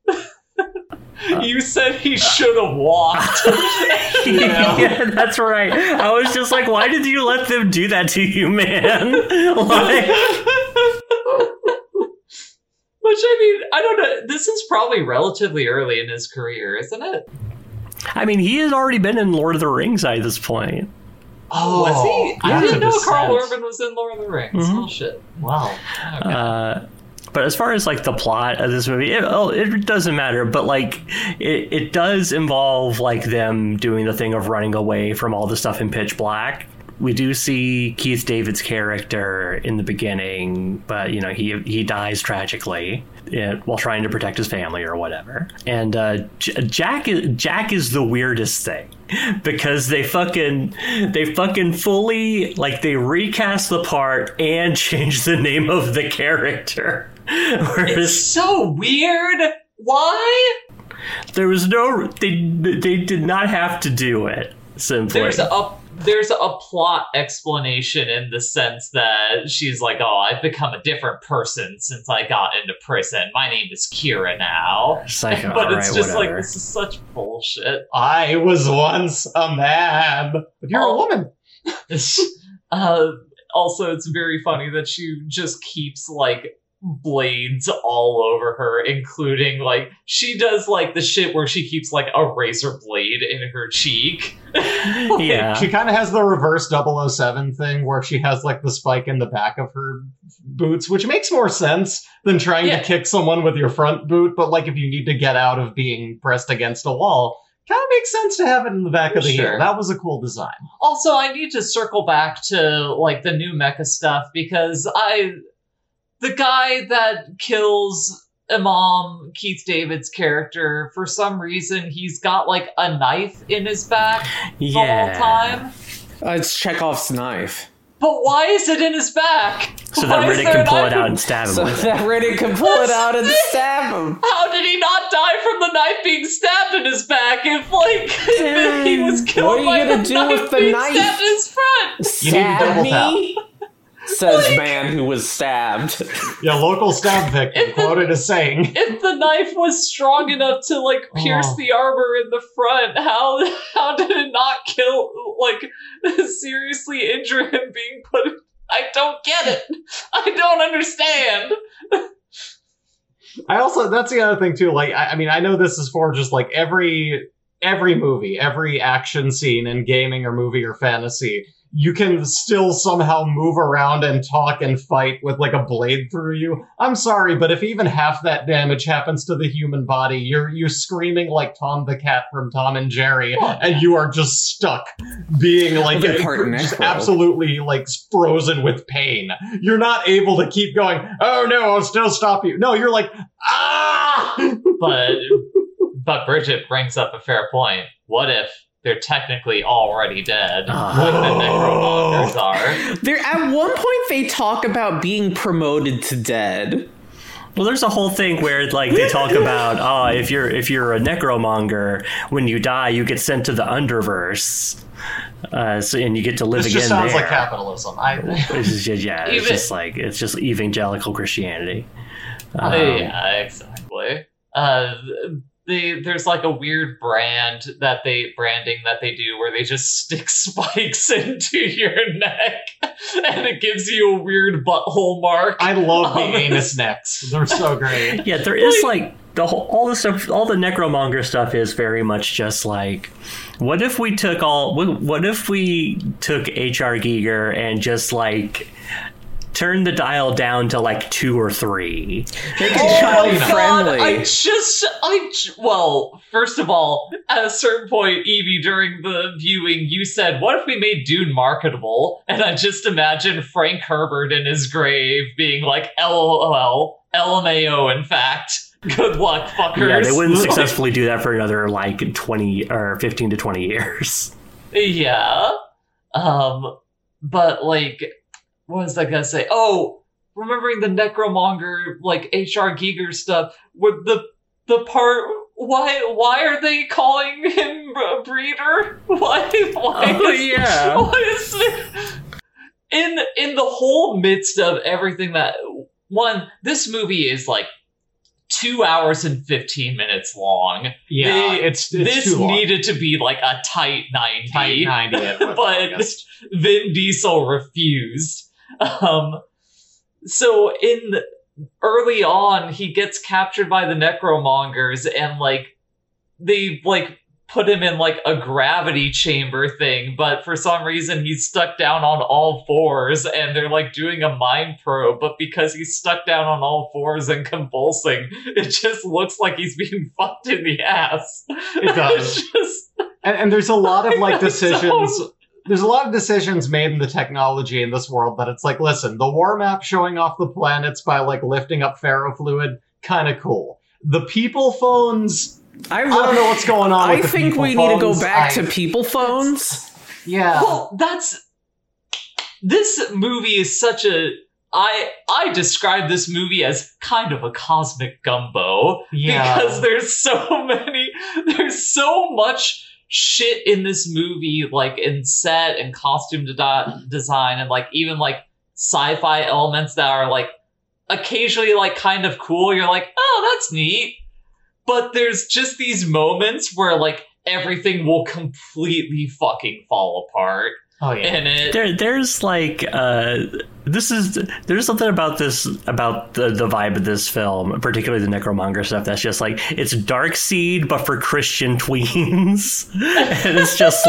Speaker 3: You said he should have walked.
Speaker 5: Yeah, that's right. I was just like, why did you let them do that to you, man? Like,
Speaker 3: Which, I mean, I don't know. This is probably relatively early in his career, isn't it?
Speaker 5: I mean, he had already been in Lord of the Rings at this point.
Speaker 3: Oh, was he? I
Speaker 4: After
Speaker 3: didn't know
Speaker 4: the
Speaker 3: Carl
Speaker 4: Descent.
Speaker 3: Urban was in Lord of the Rings.
Speaker 5: Mhm.
Speaker 3: Oh, shit.
Speaker 4: Wow.
Speaker 3: Okay.
Speaker 5: But as far as like the plot of this movie, it doesn't matter. But like, it does involve like them doing the thing of running away from all the stuff in Pitch Black. We do see Keith David's character in the beginning, but you know he dies tragically while trying to protect his family or whatever. And Jack is the weirdest thing. because they fucking fully, like, they recast the part and changed the name of the character.
Speaker 3: It's so weird. Why?
Speaker 5: There was no, they did not have to do it. Simply,
Speaker 3: there's a plot explanation in the sense that she's like, oh, I've become a different person since I got into prison. My name is Kira now.
Speaker 5: Like,
Speaker 3: but it's just
Speaker 5: whatever.
Speaker 3: like, this is such bullshit.
Speaker 4: I was once a man, but you're a woman.
Speaker 3: Also, it's very funny that she just keeps, like, blades all over her, including, like, she does, like, the shit where she keeps, like, a razor blade in her cheek.
Speaker 5: Yeah.
Speaker 4: She kind of has the reverse 007 thing where she has, like, the spike in the back of her boots, which makes more sense than trying to kick someone with your front boot. But, like, if you need to get out of being pressed against a wall, kind of makes sense to have it in the back of the heel. That was a cool design.
Speaker 3: Also, I need to circle back to, like, the new mecha stuff, because the guy that kills Imam, Keith David's character, for some reason, he's got, like, a knife in his back the whole time.
Speaker 2: It's Chekhov's knife.
Speaker 3: But why is it in his back?
Speaker 5: So that Riddick can pull it out and stab him
Speaker 2: So
Speaker 5: with it.
Speaker 2: that Riddick can pull it out and stab him.
Speaker 3: How did he not die from the knife being stabbed in his back if, like, if he was killed
Speaker 2: What are you
Speaker 3: by
Speaker 2: gonna
Speaker 3: the
Speaker 2: do
Speaker 3: knife
Speaker 2: with the
Speaker 3: being
Speaker 2: knife?
Speaker 3: stabbed in his front?
Speaker 2: Stab me? Says man who was stabbed.
Speaker 4: Yeah, local stab victim, quoted as saying.
Speaker 3: If the knife was strong enough to, like, pierce the armor in the front, how did it not kill, like, seriously injure him being put in? I don't get it. I don't understand.
Speaker 4: I also, that's the other thing too, like, I mean, I know this is for just, like, every movie, every action scene in gaming or movie or fantasy, you can still somehow move around and talk and fight with, like, a blade through you. I'm sorry, but if even half that damage happens to the human body, you're screaming like Tom the cat from Tom and Jerry, and you are just stuck being, like, just absolutely, like, frozen with pain. You're not able to keep going, oh no, I'll still stop you. No, you're like, ah!
Speaker 3: But Bridget brings up a fair point. What if they're technically already dead, like the Necromongers are?
Speaker 2: At one point, they talk about being promoted to dead.
Speaker 5: Well, there's a whole thing where, like, they talk about, if you're a necromonger, when you die, you get sent to the Underverse, and you get to live
Speaker 4: this
Speaker 5: again
Speaker 4: just sounds
Speaker 5: there.
Speaker 4: like capitalism.
Speaker 5: It's just evangelical Christianity.
Speaker 3: Yeah, exactly. There's, like, a weird branding that they do where they just stick spikes into your neck and it gives you a weird butthole mark.
Speaker 4: I love the anus necks. They're so great.
Speaker 5: Yeah, there is, like, all the necromonger stuff is very much just like, what if we took H.R. Giger and just, like, turn the dial down to, like, 2 or 3.
Speaker 2: Make it child friendly.
Speaker 3: Well, first of all, at a certain point, Evie, during the viewing, you said, what if we made Dune marketable? And I just imagine Frank Herbert in his grave being like, LOL, LMAO, in fact. Good luck, fuckers.
Speaker 5: Yeah, they wouldn't successfully do that for another, like, 20 or 15 to 20 years.
Speaker 3: Yeah. But, like, what was I gonna say? Oh, remembering the Necromonger, like, H.R. Giger stuff, with the part, why are they calling him a breeder? Why is in the whole midst of everything that, this movie is, like, 2 hours and 15 minutes long.
Speaker 4: Yeah, it's
Speaker 3: this
Speaker 4: too long.
Speaker 3: needed to be like a tight 90.
Speaker 4: Tight 90,
Speaker 3: but Vin Diesel refused. So early on, he gets captured by the Necromongers, and, like, they, like, put him in, like, a gravity chamber thing, but for some reason he's stuck down on all fours, and they're, like, doing a mind probe, but because he's stuck down on all fours and convulsing, it just looks like he's being fucked in the ass.
Speaker 4: It does. And there's a lot of, like, decisions... There's a lot of decisions made in the technology in this world that it's like, listen, the war map showing off the planets by, like, lifting up ferrofluid, kind of cool. The people phones,
Speaker 2: I
Speaker 4: don't know what's going on.
Speaker 2: I
Speaker 4: with the
Speaker 2: think
Speaker 4: people
Speaker 2: we need to go
Speaker 4: phones.
Speaker 2: back to people phones.
Speaker 4: Yeah.
Speaker 3: Well, this movie is such a. I describe this movie as kind of a cosmic gumbo because there's so much shit in this movie, like in set and costume design, and like even like sci-fi elements that are like occasionally like kind of cool. You're like, oh, that's neat. But there's just these moments where like everything will completely fucking fall apart.
Speaker 4: Oh yeah.
Speaker 3: And
Speaker 5: There's like there's something about the vibe of this film, particularly the necromonger stuff, that's just like, it's Darkseid but for Christian tweens. And it's just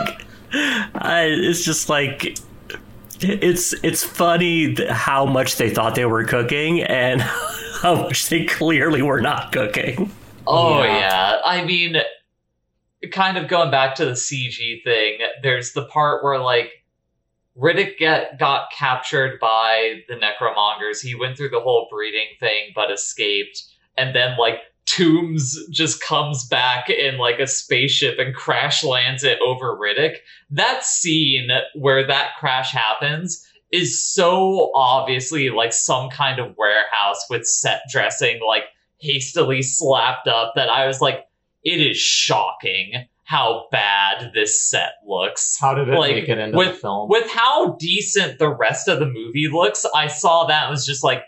Speaker 5: like it's funny how much they thought they were cooking and how much they clearly were not cooking.
Speaker 3: Oh yeah. I mean, kind of going back to the CG thing, there's the part where like Riddick got captured by the necromongers. He went through the whole breeding thing but escaped, and then like Toombs just comes back in like a spaceship and crash lands it over Riddick. That scene where that crash happens is so obviously like some kind of warehouse with set dressing like hastily slapped up that I was like, it is shocking how bad this set looks.
Speaker 4: How did it
Speaker 3: like,
Speaker 4: make it into the film?
Speaker 3: With how decent the rest of the movie looks, I saw that and was just like,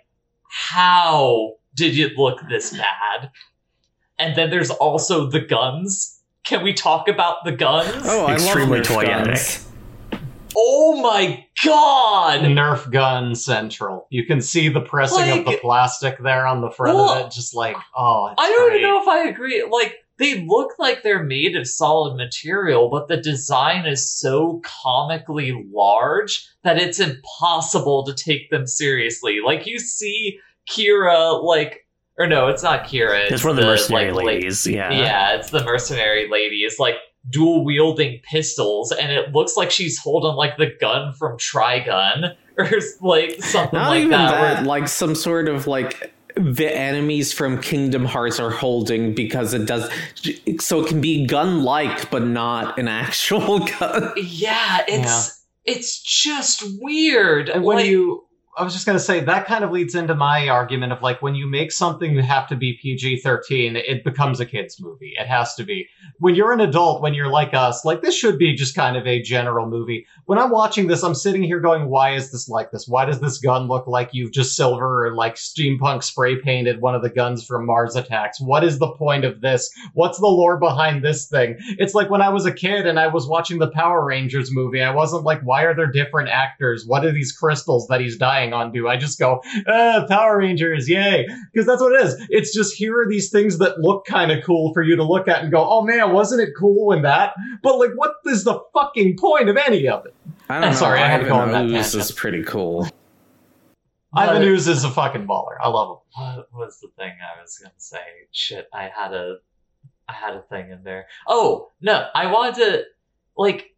Speaker 3: how did it look this bad? And then there's also the guns. Can we talk about the guns?
Speaker 2: Oh, I
Speaker 5: Extremely
Speaker 2: love Nerf
Speaker 5: toyetic.
Speaker 2: guns.
Speaker 3: Oh my god!
Speaker 4: Nerf gun central. You can see the pressing of the plastic there on the front of it. Just like, oh, it's
Speaker 3: I don't
Speaker 4: great.
Speaker 3: even know if I agree. Like, they look like they're made of solid material, but the design is so comically large that it's impossible to take them seriously. Like, you see Kira, like, or no, it's not Kira.
Speaker 5: It's one of the mercenary ladies, yeah.
Speaker 3: Yeah, it's the mercenary lady. It's like dual wielding pistols, and it looks like she's holding like the gun from Trigun or like something
Speaker 2: Not
Speaker 3: like
Speaker 2: even
Speaker 3: that.
Speaker 2: like some sort of like the enemies from Kingdom Hearts are holding, because it does, so it can be gun-like but not an actual gun.
Speaker 3: Yeah, it's just weird.
Speaker 4: And when I was just going to say, that kind of leads into my argument of like, when you make something you have to be PG-13, it becomes a kid's movie. It has to be. When you're an adult, when you're like us, like this should be just kind of a general movie. When I'm watching this, I'm sitting here going, why is this like this? Why does this gun look like you've just silver or like steampunk spray painted one of the guns from Mars Attacks? What is the point of this? What's the lore behind this thing? It's like when I was a kid and I was watching the Power Rangers movie, I wasn't like, why are there different actors? What are these crystals that he's dying on do? I just go, Power Rangers, yay. Because that's what it is. It's just, here are these things that look kind of cool for you to look at and go, oh man, wasn't it cool when that? But like, what is the fucking point of any of it?
Speaker 2: I don't know.
Speaker 4: Sorry, I had to go on that
Speaker 2: Ivan Ooze
Speaker 4: tangent.
Speaker 2: is pretty cool.
Speaker 4: Ivan Ooze is a fucking baller. I love him.
Speaker 3: What was the thing I was gonna say? Shit, I had a thing in there. Oh no, I wanted to like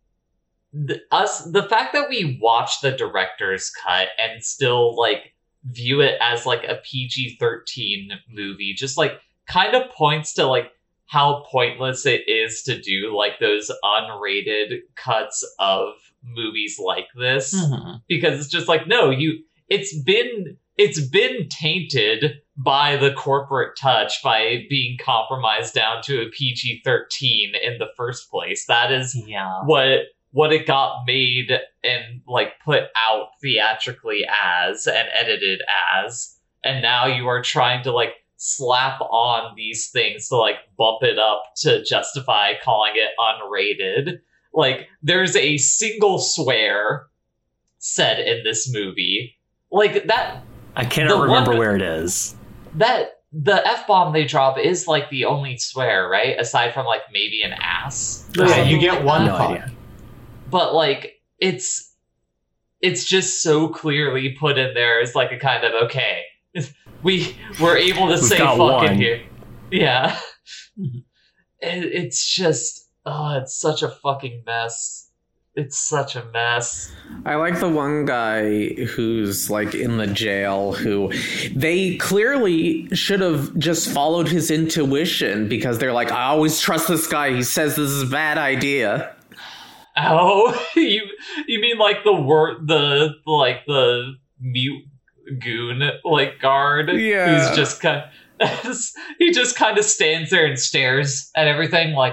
Speaker 3: the fact that we watch the director's cut and still like view it as like a PG-13 movie just like kind of points to like how pointless it is to do like those unrated cuts of movies like this, because it's just like, no, it's been tainted by the corporate touch, by being compromised down to a PG-13 in the first place. That is what it got made and like put out theatrically as and edited as, and now you are trying to like slap on these things to like bump it up to justify calling it unrated. Like, there's a single swear said in this movie. Like, that...
Speaker 5: I cannot remember where it is.
Speaker 3: That... The F-bomb they drop is, like, the only swear, right? Aside from, like, maybe an ass.
Speaker 4: Yeah, you get one
Speaker 5: No
Speaker 4: cut.
Speaker 5: idea.
Speaker 3: But, like, it's just so clearly put in there as, like, a kind of, okay, we're able to say
Speaker 5: got
Speaker 3: fucking
Speaker 5: one.
Speaker 3: here. Yeah. It's just... Oh, it's such a fucking mess. It's such a mess.
Speaker 2: I like the one guy who's like in the jail who they clearly should have just followed his intuition because they're like, I always trust this guy. He says this is a bad idea.
Speaker 3: Oh, you mean like the mute goon like guard?
Speaker 2: Yeah.
Speaker 3: Who's just kind he just kind of stands there and stares at everything like.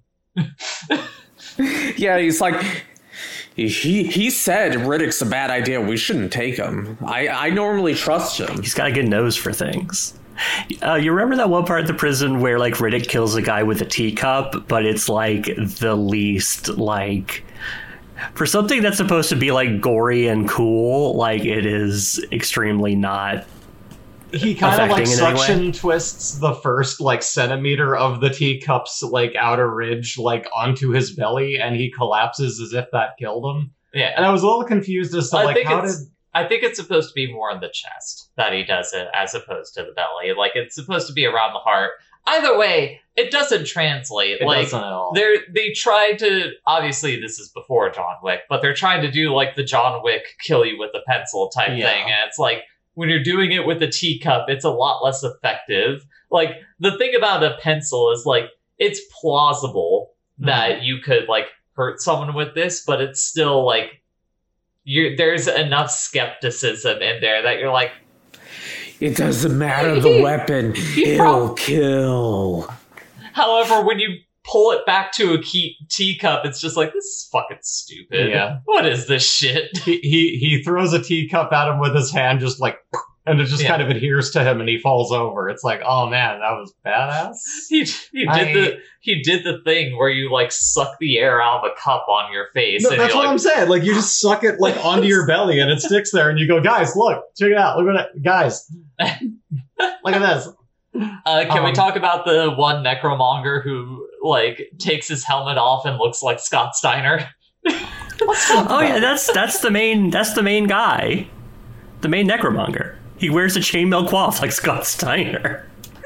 Speaker 2: Yeah, he's like, he said Riddick's a bad idea. We shouldn't take him. I normally trust him.
Speaker 5: He's got a good nose for things. You remember that one part of the prison where like Riddick kills a guy with a teacup, but it's like the least like for something that's supposed to be like gory and cool, like it is extremely not.
Speaker 4: He kind of like
Speaker 5: affecting in any way?
Speaker 4: suction twists the first like centimeter of the teacup's like outer ridge like onto his belly, and he collapses as if that killed him.
Speaker 3: Yeah,
Speaker 4: And I was a little confused as to like how did.
Speaker 3: I think it's supposed to be more in the chest that he does it as opposed to the belly. Like it's supposed to be around the heart. Either way, it doesn't translate.
Speaker 4: It
Speaker 3: like
Speaker 4: doesn't at all.
Speaker 3: they tried to, obviously this is before John Wick, but they're trying to do like the John Wick kill you with a pencil type
Speaker 4: Yeah.
Speaker 3: thing, and it's like when you're doing it with a teacup, it's a lot less effective. Like the thing about a pencil is like it's plausible that you could like hurt someone with this, but it's still like there's enough skepticism in there that you're like,
Speaker 2: It doesn't matter the weapon. It'll kill.
Speaker 3: however, when you pull it back to a teacup, it's just like, this is fucking stupid.
Speaker 4: Yeah.
Speaker 3: What is this shit?
Speaker 4: He throws a teacup at him with his hand, just like, and it just kind of adheres to him, and he falls over. It's like, oh man, that was badass.
Speaker 3: He did the thing where you like suck the air out of a cup on your face.
Speaker 4: No,
Speaker 3: and
Speaker 4: that's
Speaker 3: you're
Speaker 4: what
Speaker 3: like,
Speaker 4: I'm saying. Like you just suck it like onto your belly, and it sticks there, and you go, guys, look, check it out, look at it, guys, look at this.
Speaker 3: Can we talk about the one necromonger who like takes his helmet off and looks like Scott Steiner?
Speaker 5: Oh yeah, that's the main guy, the main necromonger. He wears a chainmail coif like Scott Steiner.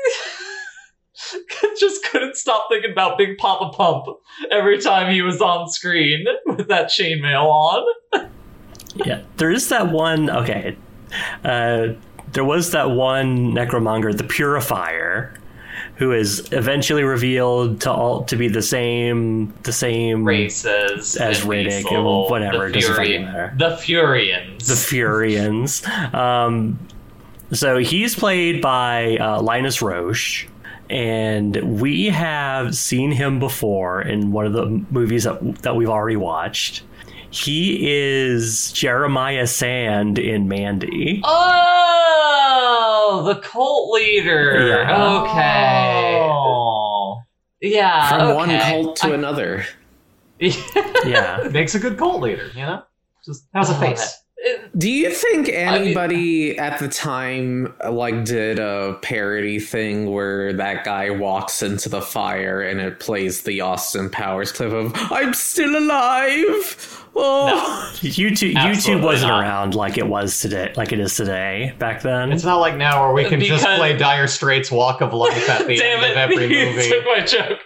Speaker 3: Just couldn't stop thinking about Big Papa Pump every time he was on screen with that chainmail on.
Speaker 5: Yeah, there is that one. Okay, there was that one necromonger, the Purifier, who is eventually revealed to be the same
Speaker 3: Races
Speaker 5: as
Speaker 3: and
Speaker 5: Riddick
Speaker 3: Diesel,
Speaker 5: and whatever.
Speaker 3: The
Speaker 5: It doesn't fucking matter.
Speaker 3: The Furians.
Speaker 5: The Furians. So he's played by Linus Roche, and we have seen him before in one of the movies that we've already watched. He is Jeremiah Sand in Mandy.
Speaker 3: Oh, the cult leader.
Speaker 5: Yeah.
Speaker 3: Okay.
Speaker 4: Oh,
Speaker 3: Yeah.
Speaker 2: From one
Speaker 3: okay.
Speaker 2: cult to another.
Speaker 5: Yeah.
Speaker 4: makes a good cult leader, you know. Just has a face.
Speaker 2: Do you think anybody at the time like did a parody thing where that guy walks into the fire and it plays the Austin Powers clip of "I'm still alive"? Oh,
Speaker 5: YouTube
Speaker 3: Absolutely
Speaker 5: wasn't
Speaker 3: not.
Speaker 5: around like it was today, like it is today. Back then,
Speaker 4: It's not like now where we can just
Speaker 3: Because-
Speaker 4: play Dire Straits' Walk of Life at the
Speaker 3: Damn
Speaker 4: end
Speaker 3: it!
Speaker 4: of every
Speaker 3: You
Speaker 4: movie.
Speaker 3: took my joke.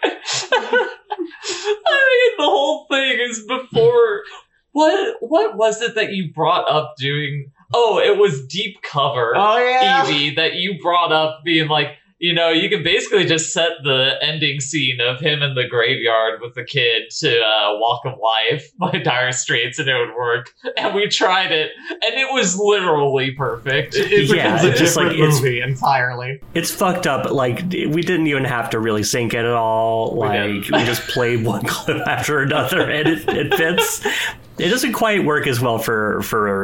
Speaker 3: I mean, the whole thing is before. What was it that you brought up doing? Oh, it was Deep Cover.
Speaker 4: Oh yeah.
Speaker 3: Evie, that you brought up being like, you know, you can basically just set the ending scene of him in the graveyard with the kid to Walk of Life by Dire Straits, and it would work. And we tried it, and it was literally perfect.
Speaker 4: It's
Speaker 5: Yeah,
Speaker 4: a
Speaker 5: it's just
Speaker 4: different
Speaker 5: like- it's-
Speaker 4: movie entirely.
Speaker 5: it's fucked up. Like we didn't even have to really sync it at all. Like
Speaker 3: didn't.
Speaker 5: we just played one clip after another, and it fits. It doesn't quite work as well for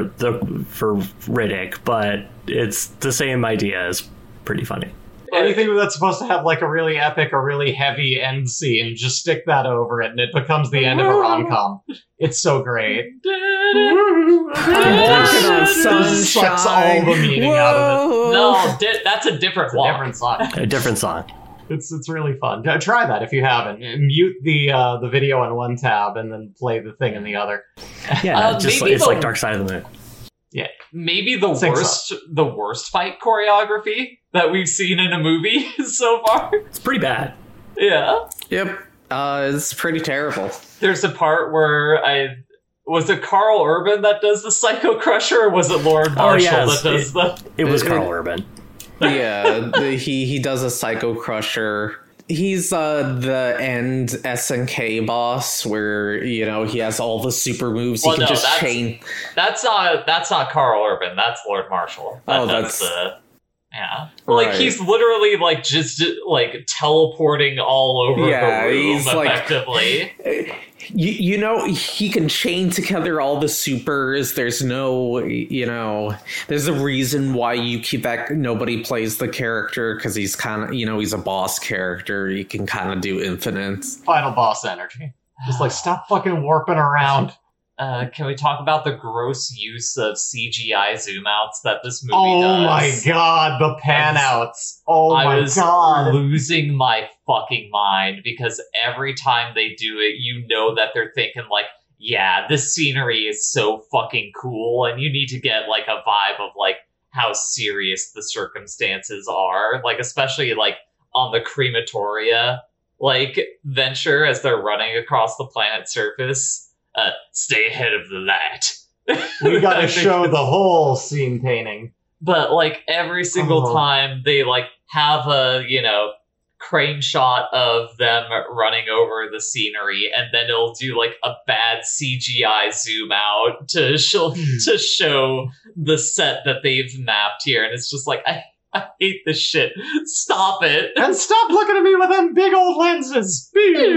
Speaker 5: Riddick, but it's the same idea. It's pretty funny.
Speaker 4: Anything that's supposed to have like a really epic or really heavy end scene, just stick that over it, and it becomes the end of a rom-com. It's so great.
Speaker 2: walking on
Speaker 4: It
Speaker 2: sunshine.
Speaker 4: sucks all the meaning out of it.
Speaker 2: Whoa.
Speaker 3: No, that's a different
Speaker 4: It's a
Speaker 3: walk.
Speaker 4: different song.
Speaker 5: A different song.
Speaker 4: It's really fun. Try that if you haven't. Mute the video on one tab and then play the thing in the other.
Speaker 5: Yeah, just
Speaker 3: maybe
Speaker 5: it's
Speaker 3: the-
Speaker 5: like Dark Side of the Moon.
Speaker 3: Maybe the
Speaker 4: Think
Speaker 3: worst fight choreography that we've seen in a movie so far.
Speaker 5: It's pretty bad.
Speaker 3: Yeah.
Speaker 2: Yep. It's pretty terrible.
Speaker 3: There's a part where Was it Carl Urban that does the Psycho Crusher, or was it Lord Marshall that does the?
Speaker 5: It was Carl Urban.
Speaker 2: Yeah, he does a Psycho Crusher. He's the end SNK boss, where he has all the super moves. He can just chain.
Speaker 3: That's not Carl Urban. That's Lord Marshall. That's yeah. Like
Speaker 2: right.
Speaker 3: He's literally like just like teleporting all over the room
Speaker 2: he's
Speaker 3: effectively.
Speaker 2: He can chain together all the supers. There's no, there's a reason why you keep that. Nobody plays the character because he's kind of, he's a boss character. You can kind of do infinite.
Speaker 4: Final boss energy. Just like stop fucking warping around.
Speaker 3: Can we talk about the gross use of CGI zoom outs that this movie does?
Speaker 4: Oh my god, the pan outs. I was
Speaker 3: losing my fucking mind because every time they do it, that they're thinking like, yeah, this scenery is so fucking cool, and you need to get like a vibe of like how serious the circumstances are, like especially like on the crematoria like venture as they're running across the planet's surface. Stay ahead of the light.
Speaker 4: We gotta show the whole scene painting.
Speaker 3: But like every single time they like have a, crane shot of them running over the scenery, and then it'll do like a bad CGI zoom out to show the set that they've mapped here. And it's just like, I hate this shit. Stop it.
Speaker 4: And stop looking at me with them big old lenses.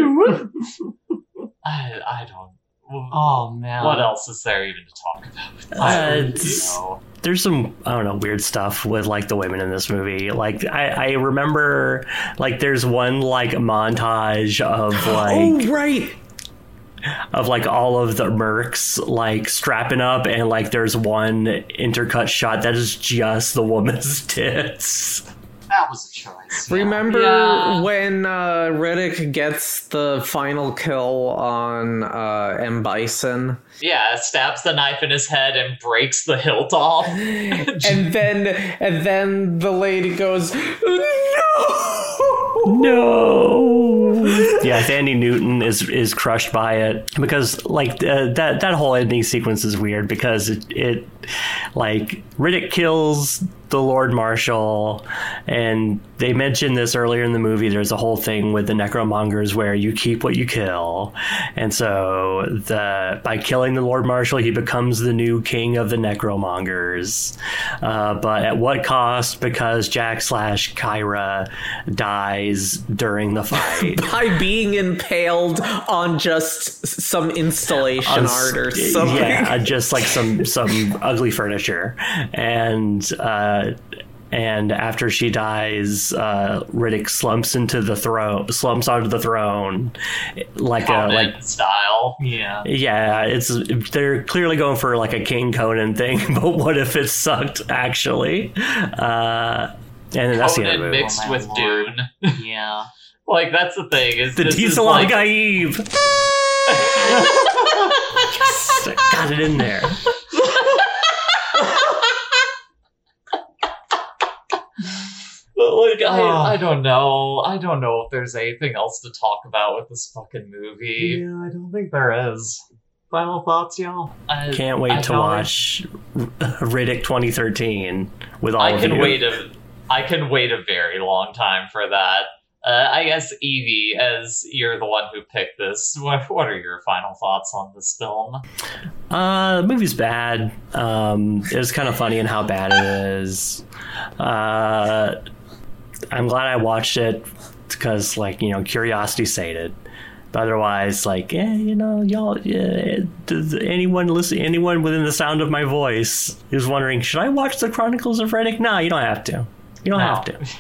Speaker 3: I don't.
Speaker 4: Oh man!
Speaker 3: What else is there even to talk about?
Speaker 5: There's some weird stuff with like the women in this movie. Like I remember like there's one like montage of like of like all of the mercs like strapping up, and like there's one intercut shot that is just the woman's tits.
Speaker 4: That was a choice.
Speaker 2: Remember when Riddick gets the final kill on M. Bison?
Speaker 3: Yeah, stabs the knife in his head and breaks the hilt off.
Speaker 2: and then the lady goes,
Speaker 5: No. Yeah, Thandie Newton is crushed by it because like that whole ending sequence is weird because it like Riddick kills the Lord Marshal, and they mentioned this earlier in the movie. There's a whole thing with the necromongers where you keep what you kill, and so by killing the Lord Marshal, he becomes the new king of the necromongers. But at what cost? Because Jack/Kyra dies during the fight
Speaker 2: by being impaled on just some installation art or something.
Speaker 5: Yeah, just like some ugly furniture, and after she dies, Riddick slumps onto the throne, like
Speaker 3: Conan style.
Speaker 5: Yeah. They're clearly going for like a King Conan thing, but what if it sucked actually? And that's the end of it.
Speaker 3: Mixed with Dune.
Speaker 4: Yeah,
Speaker 3: like that's the thing. Is
Speaker 5: the Diesel like... Gaib. Yes, I got it in there.
Speaker 3: But like, I don't know. I don't know if there's anything else to talk about with this fucking movie.
Speaker 4: Yeah, I don't think there is. Final thoughts, y'all?
Speaker 5: Can't wait to watch Riddick 2013 with all of you.
Speaker 3: I can wait a very long time for that. I guess, Evie, as you're the one who picked this, what are your final thoughts on this film?
Speaker 5: The movie's bad. It was kind of funny in how bad it is. I'm glad I watched it because, like, curiosity sated. But otherwise, like, y'all, does anyone within the sound of my voice is wondering, should I watch the Chronicles of Riddick? No, you don't have to. You don't have to.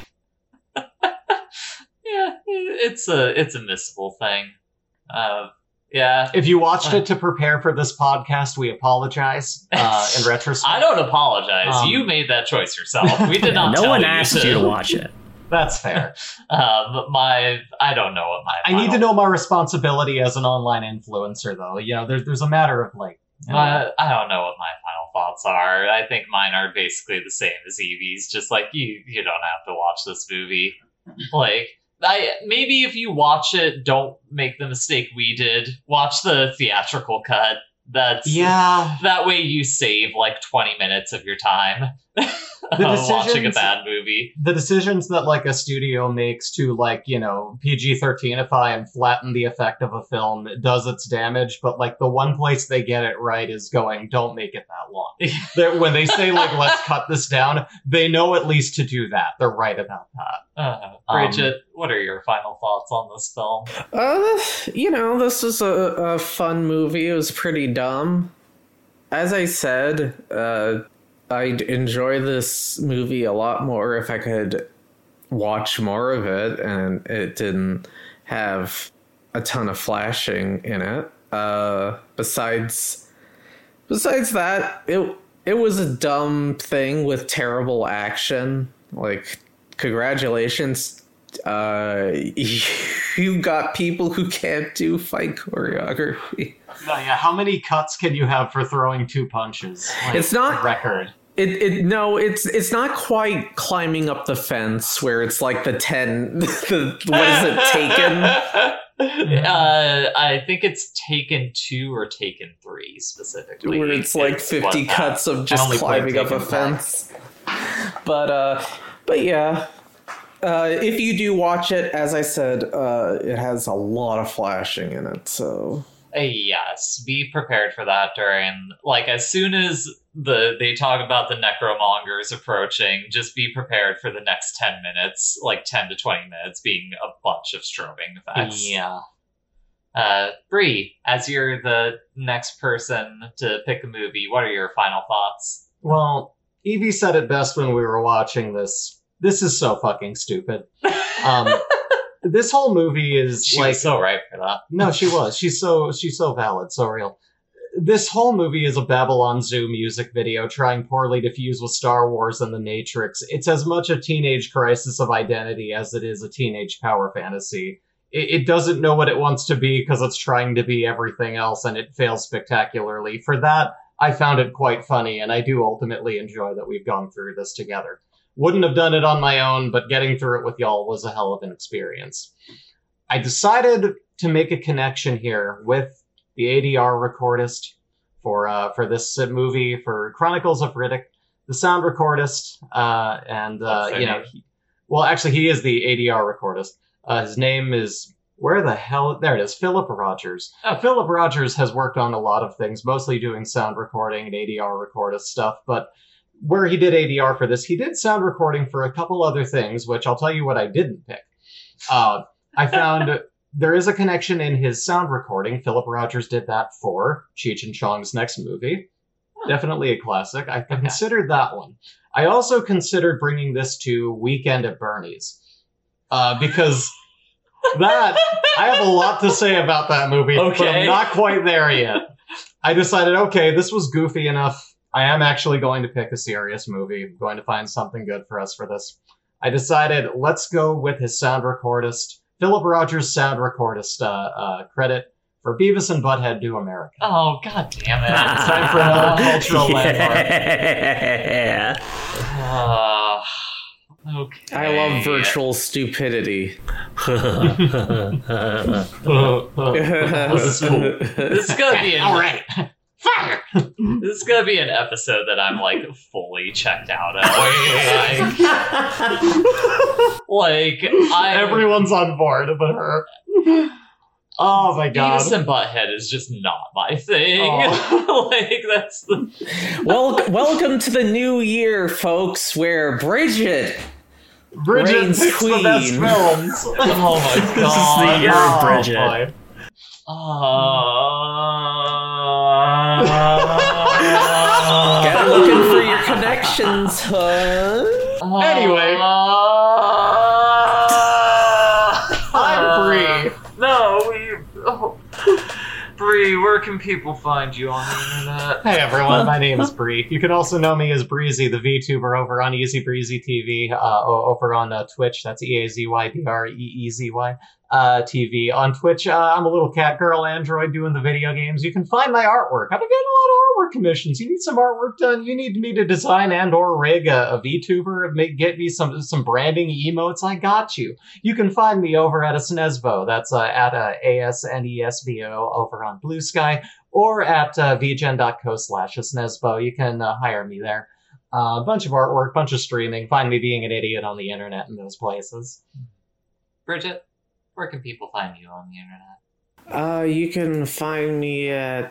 Speaker 3: Yeah, it's a missable thing. Yeah.
Speaker 4: If you watched it to prepare for this podcast, we apologize. In retrospect,
Speaker 3: I don't apologize. You made that choice yourself. We did not.
Speaker 5: No one asked you to watch it.
Speaker 4: That's fair.
Speaker 3: But I don't know what my.
Speaker 4: I need to know my responsibility as an online influencer, though. There's a matter of like.
Speaker 3: I don't know what my final thoughts are. I think mine are basically the same as Evie's. Just like you don't have to watch this movie. Like. Maybe if you watch it, don't make the mistake we did. Watch the theatrical cut. That way you save like 20 minutes of your time watching a bad movie.
Speaker 4: The decisions that like a studio makes to like, you know, PG-13ify and flatten the effect of a film does its damage, but like the one place they get it right is going, don't make it that long. When they say like, let's cut this down, they know at least to do that. They're right about that.
Speaker 3: Bridget, what are your final thoughts on this film?
Speaker 2: You know, this was a fun movie. It was pretty dumb. As I said, I'd enjoy this movie a lot more if I could watch more of it and it didn't have a ton of flashing in it. Besides that, it was a dumb thing with terrible action. Like, congratulations. You got people who can't do fight choreography.
Speaker 4: Yeah, how many cuts can you have for throwing 2 punches? Like,
Speaker 2: it's not
Speaker 4: record.
Speaker 2: It's not quite climbing up the fence where it's like the 10 what is it, Taken?
Speaker 3: I think it's Taken 2 or Taken 3 specifically.
Speaker 2: Where it's like 50 cuts of just climbing up a fence. But yeah. If you do watch it, as I said, it has a lot of flashing in it, so...
Speaker 3: Yes, be prepared for that during... Like, as soon as they talk about the necromongers approaching, just be prepared for the next 10 minutes, like 10 to 20 minutes, being a bunch of strobing effects.
Speaker 4: Yeah.
Speaker 3: Bree, as you're the next person to pick a movie, what are your final thoughts?
Speaker 4: Well, Evie said it best when we were watching this. This is so fucking stupid. This whole movie is
Speaker 3: She
Speaker 4: like
Speaker 3: was so right for that.
Speaker 4: No, she was. She's so valid, so real. This whole movie is a Babylon Zoo music video trying poorly to fuse with Star Wars and The Matrix. It's as much a teenage crisis of identity as it is a teenage power fantasy. It doesn't know what it wants to be because it's trying to be everything else, and it fails spectacularly. For that, I found it quite funny, and I do ultimately enjoy that we've gone through this together. Wouldn't have done it on my own, but getting through it with y'all was a hell of an experience. I decided to make a connection here with the ADR recordist for this movie, for Chronicles of Riddick, the sound recordist, he is the ADR recordist. His name is, there it is, Philip Rogers. Philip Rogers has worked on a lot of things, mostly doing sound recording and ADR recordist stuff, but where he did ADR for this, he did sound recording for a couple other things, which I'll tell you what I didn't pick. I found there is a connection in his sound recording. Philip Rogers did that for Cheech and Chong's next movie. Definitely a classic. I considered that one. I also considered bringing this to Weekend at Bernie's. Because I have a lot to say about that movie, but I'm not quite there yet. I decided, okay, this was goofy enough. I am actually going to pick a serious movie. I'm going to find something good for us for this. I decided, let's go with his sound recordist, Philip Rogers' sound recordist credit for Beavis and Butthead Do America.
Speaker 3: Oh, god damn it. It's time for another cultural landmark. Okay.
Speaker 2: I love virtual stupidity.
Speaker 3: This is cool. This is gonna be
Speaker 4: all right. Fire!
Speaker 3: This is gonna be an episode that I'm like fully checked out of.
Speaker 4: Everyone's on board but her. Oh my god.
Speaker 3: Beavis and Butthead is just not my thing. Oh. That's the
Speaker 2: welcome to the new year, folks, where Bridget reigns
Speaker 4: picks
Speaker 2: queen.
Speaker 4: The best films.
Speaker 3: Oh my god.
Speaker 5: This is the year of Bridget.
Speaker 2: Get looking for your connections, huh?
Speaker 4: Anyway. I'm Bree.
Speaker 3: Bree, where can people find you on the internet?
Speaker 4: Hey everyone, my name is Bree. You can also know me as Breezy, the VTuber over on Easy Breezy TV, over on Twitch. That's EAZYBREEZY. TV. On Twitch, I'm a little cat girl android doing the video games. You can find my artwork. I've been getting a lot of artwork commissions. You need some artwork done. You need me to design and or rig a VTuber, get me some branding emotes. I got you. You can find me over at a Snesbo. That's at ASNESBO over on Blue Sky. or at vgen.co/SNESBO. You can hire me there. A bunch of artwork, bunch of streaming. Find me being an idiot on the internet in those places.
Speaker 3: Bridget, where can people find you on the internet?
Speaker 2: You can find me at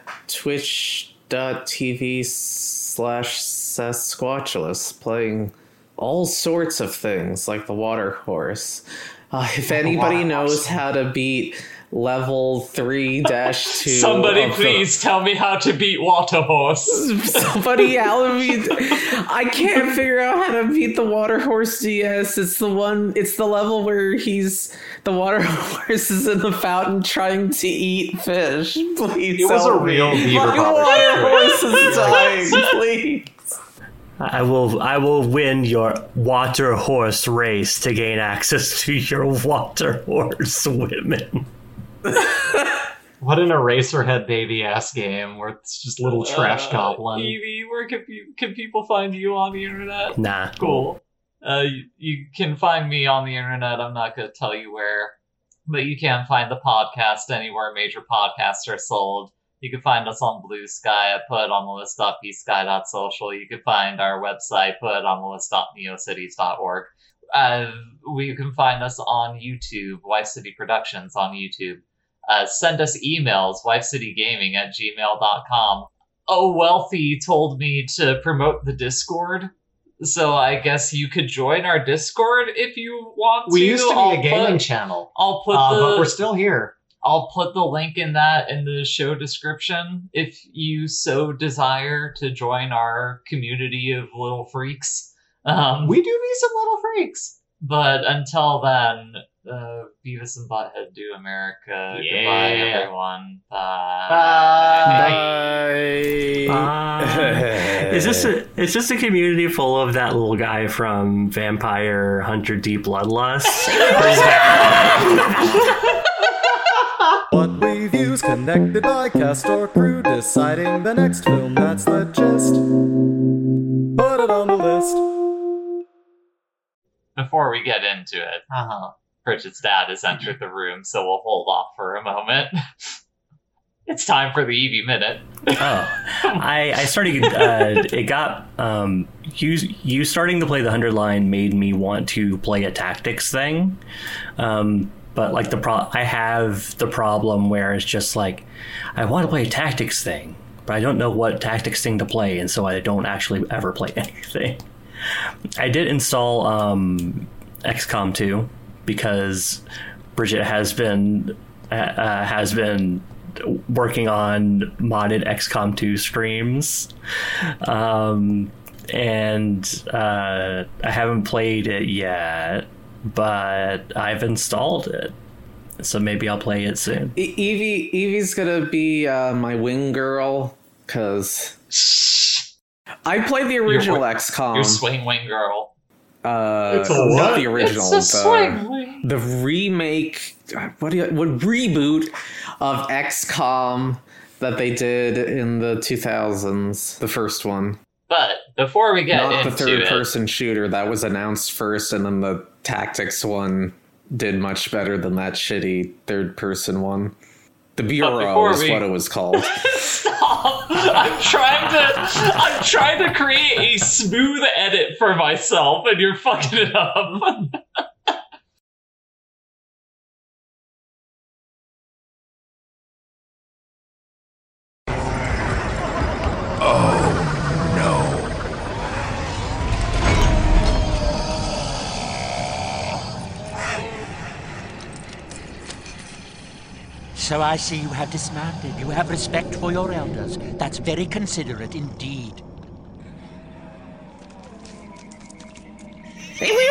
Speaker 2: twitch.tv/Sasquatchulous, playing all sorts of things like the water horse. If anybody knows how to beat level 3-2...
Speaker 3: Somebody please tell me how to beat water horse.
Speaker 2: Somebody help me. I can't figure out how to beat the water horse DS. It's the level where the water horse is in the fountain trying to eat fish. Please.
Speaker 4: It was a real beaver.
Speaker 2: My water horse is dying, please.
Speaker 5: I will win your water horse race to gain access to your water horse women.
Speaker 4: What an Eraserhead baby ass game where it's just little trash goblin.
Speaker 3: Evie, where can people find you on the internet?
Speaker 5: Nah.
Speaker 3: Cool. You can find me on the internet. I'm not going to tell you where, but you can find the podcast anywhere major podcasts are sold. You can find us on Blue Sky at putonthelist.bsky.social. You can find our website, putonthelist.neocities.org. You can find us on YouTube, Wife City Productions on YouTube. Send us emails, wifecitygaming@gmail.com. Oh, Wealthy told me to promote the Discord, so I guess you could join our Discord if you want to.
Speaker 4: We used to be a gaming channel, but we're still here.
Speaker 3: I'll put the link in the show description if you so desire to join our community of little freaks.
Speaker 4: We do be some little freaks.
Speaker 3: But until then, Beavis and Butthead do America.
Speaker 4: Yeah.
Speaker 3: Goodbye, everyone. Bye.
Speaker 2: Bye.
Speaker 5: Is this a community full of that little guy from Vampire Hunter D Bloodlust?
Speaker 6: What we view's connected by cast or crew, deciding the next film, that's the gist. Put it on the list.
Speaker 3: Before we get into it, Bridget's dad has entered the room, so we'll hold off for a moment. It's time for the Eevee Minute.
Speaker 5: I started. It got you starting to play the 100 line made me want to play a tactics thing. But like I have the problem where it's just like I want to play a tactics thing, but I don't know what tactics thing to play, and so I don't actually ever play anything. I did install XCOM 2 because Bridget has been working on modded XCOM 2 streams, and I haven't played it yet. But I've installed it, so maybe I'll play it soon.
Speaker 2: Evie's gonna be my wing girl, because I played the original XCOM.
Speaker 3: Your swing wing girl.
Speaker 4: It's
Speaker 2: not the original.
Speaker 3: It's a swing wing.
Speaker 2: The remake, what reboot of XCOM that they did in the 2000s, the first one.
Speaker 3: But before we get
Speaker 2: Not
Speaker 3: into
Speaker 2: the third-person shooter that was announced first, and then the tactics one did much better than that shitty third-person one. The Bureau is what it was called.
Speaker 3: Stop! I'm trying to create a smooth edit for myself, and you're fucking it up.
Speaker 7: So I see you have dismounted. You have respect for your elders. That's very considerate indeed.
Speaker 2: Hey,